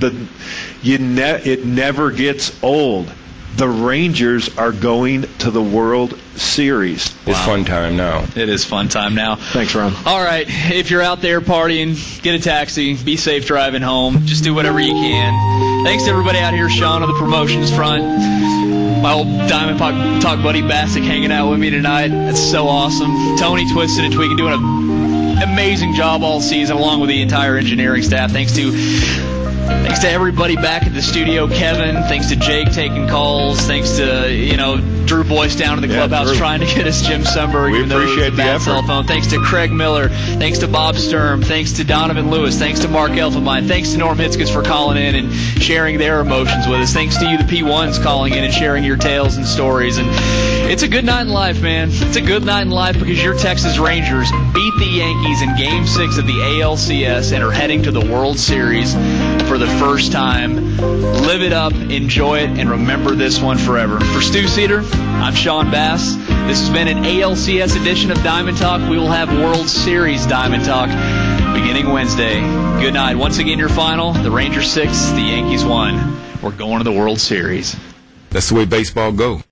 it never gets old. The Rangers are going to the World Series. It's fun time now. It is fun time now. Thanks, Ron. All right, if you're out there partying, get a taxi. Be safe driving home. Just do whatever you can. Thanks to everybody out here, Sean, on the promotions front. My old Diamond Talk buddy Bassick hanging out with me tonight. That's so awesome. Tony Twisted and Tweaking doing an amazing job all season, along with the entire engineering staff. Thanks to everybody back at the studio, Kevin. Thanks to Jake taking calls. Thanks to Drew Boyce down in the clubhouse trying to get us Jim Sundberg. We appreciate the effort. Cell phone. Thanks to Craig Miller. Thanks to Bob Sturm. Thanks to Donovan Lewis. Thanks to Mark Elfenbein. Thanks to Norm Hitzkes for calling in and sharing their emotions with us. Thanks to you, the P1s, calling in and sharing your tales and stories. And it's a good night in life, man. It's a good night in life because your Texas Rangers beat the Yankees in Game 6 of the ALCS and are heading to the World Series for the first time. Live it up, enjoy it, and remember this one forever. For Stu Cedar, I'm Sean Bass. This has been an ALCS edition of Diamond Talk. We will have World Series Diamond Talk beginning Wednesday. Good night. Once again, your final, the Rangers 6, the Yankees 1. We're going to the World Series. That's the way baseball goes.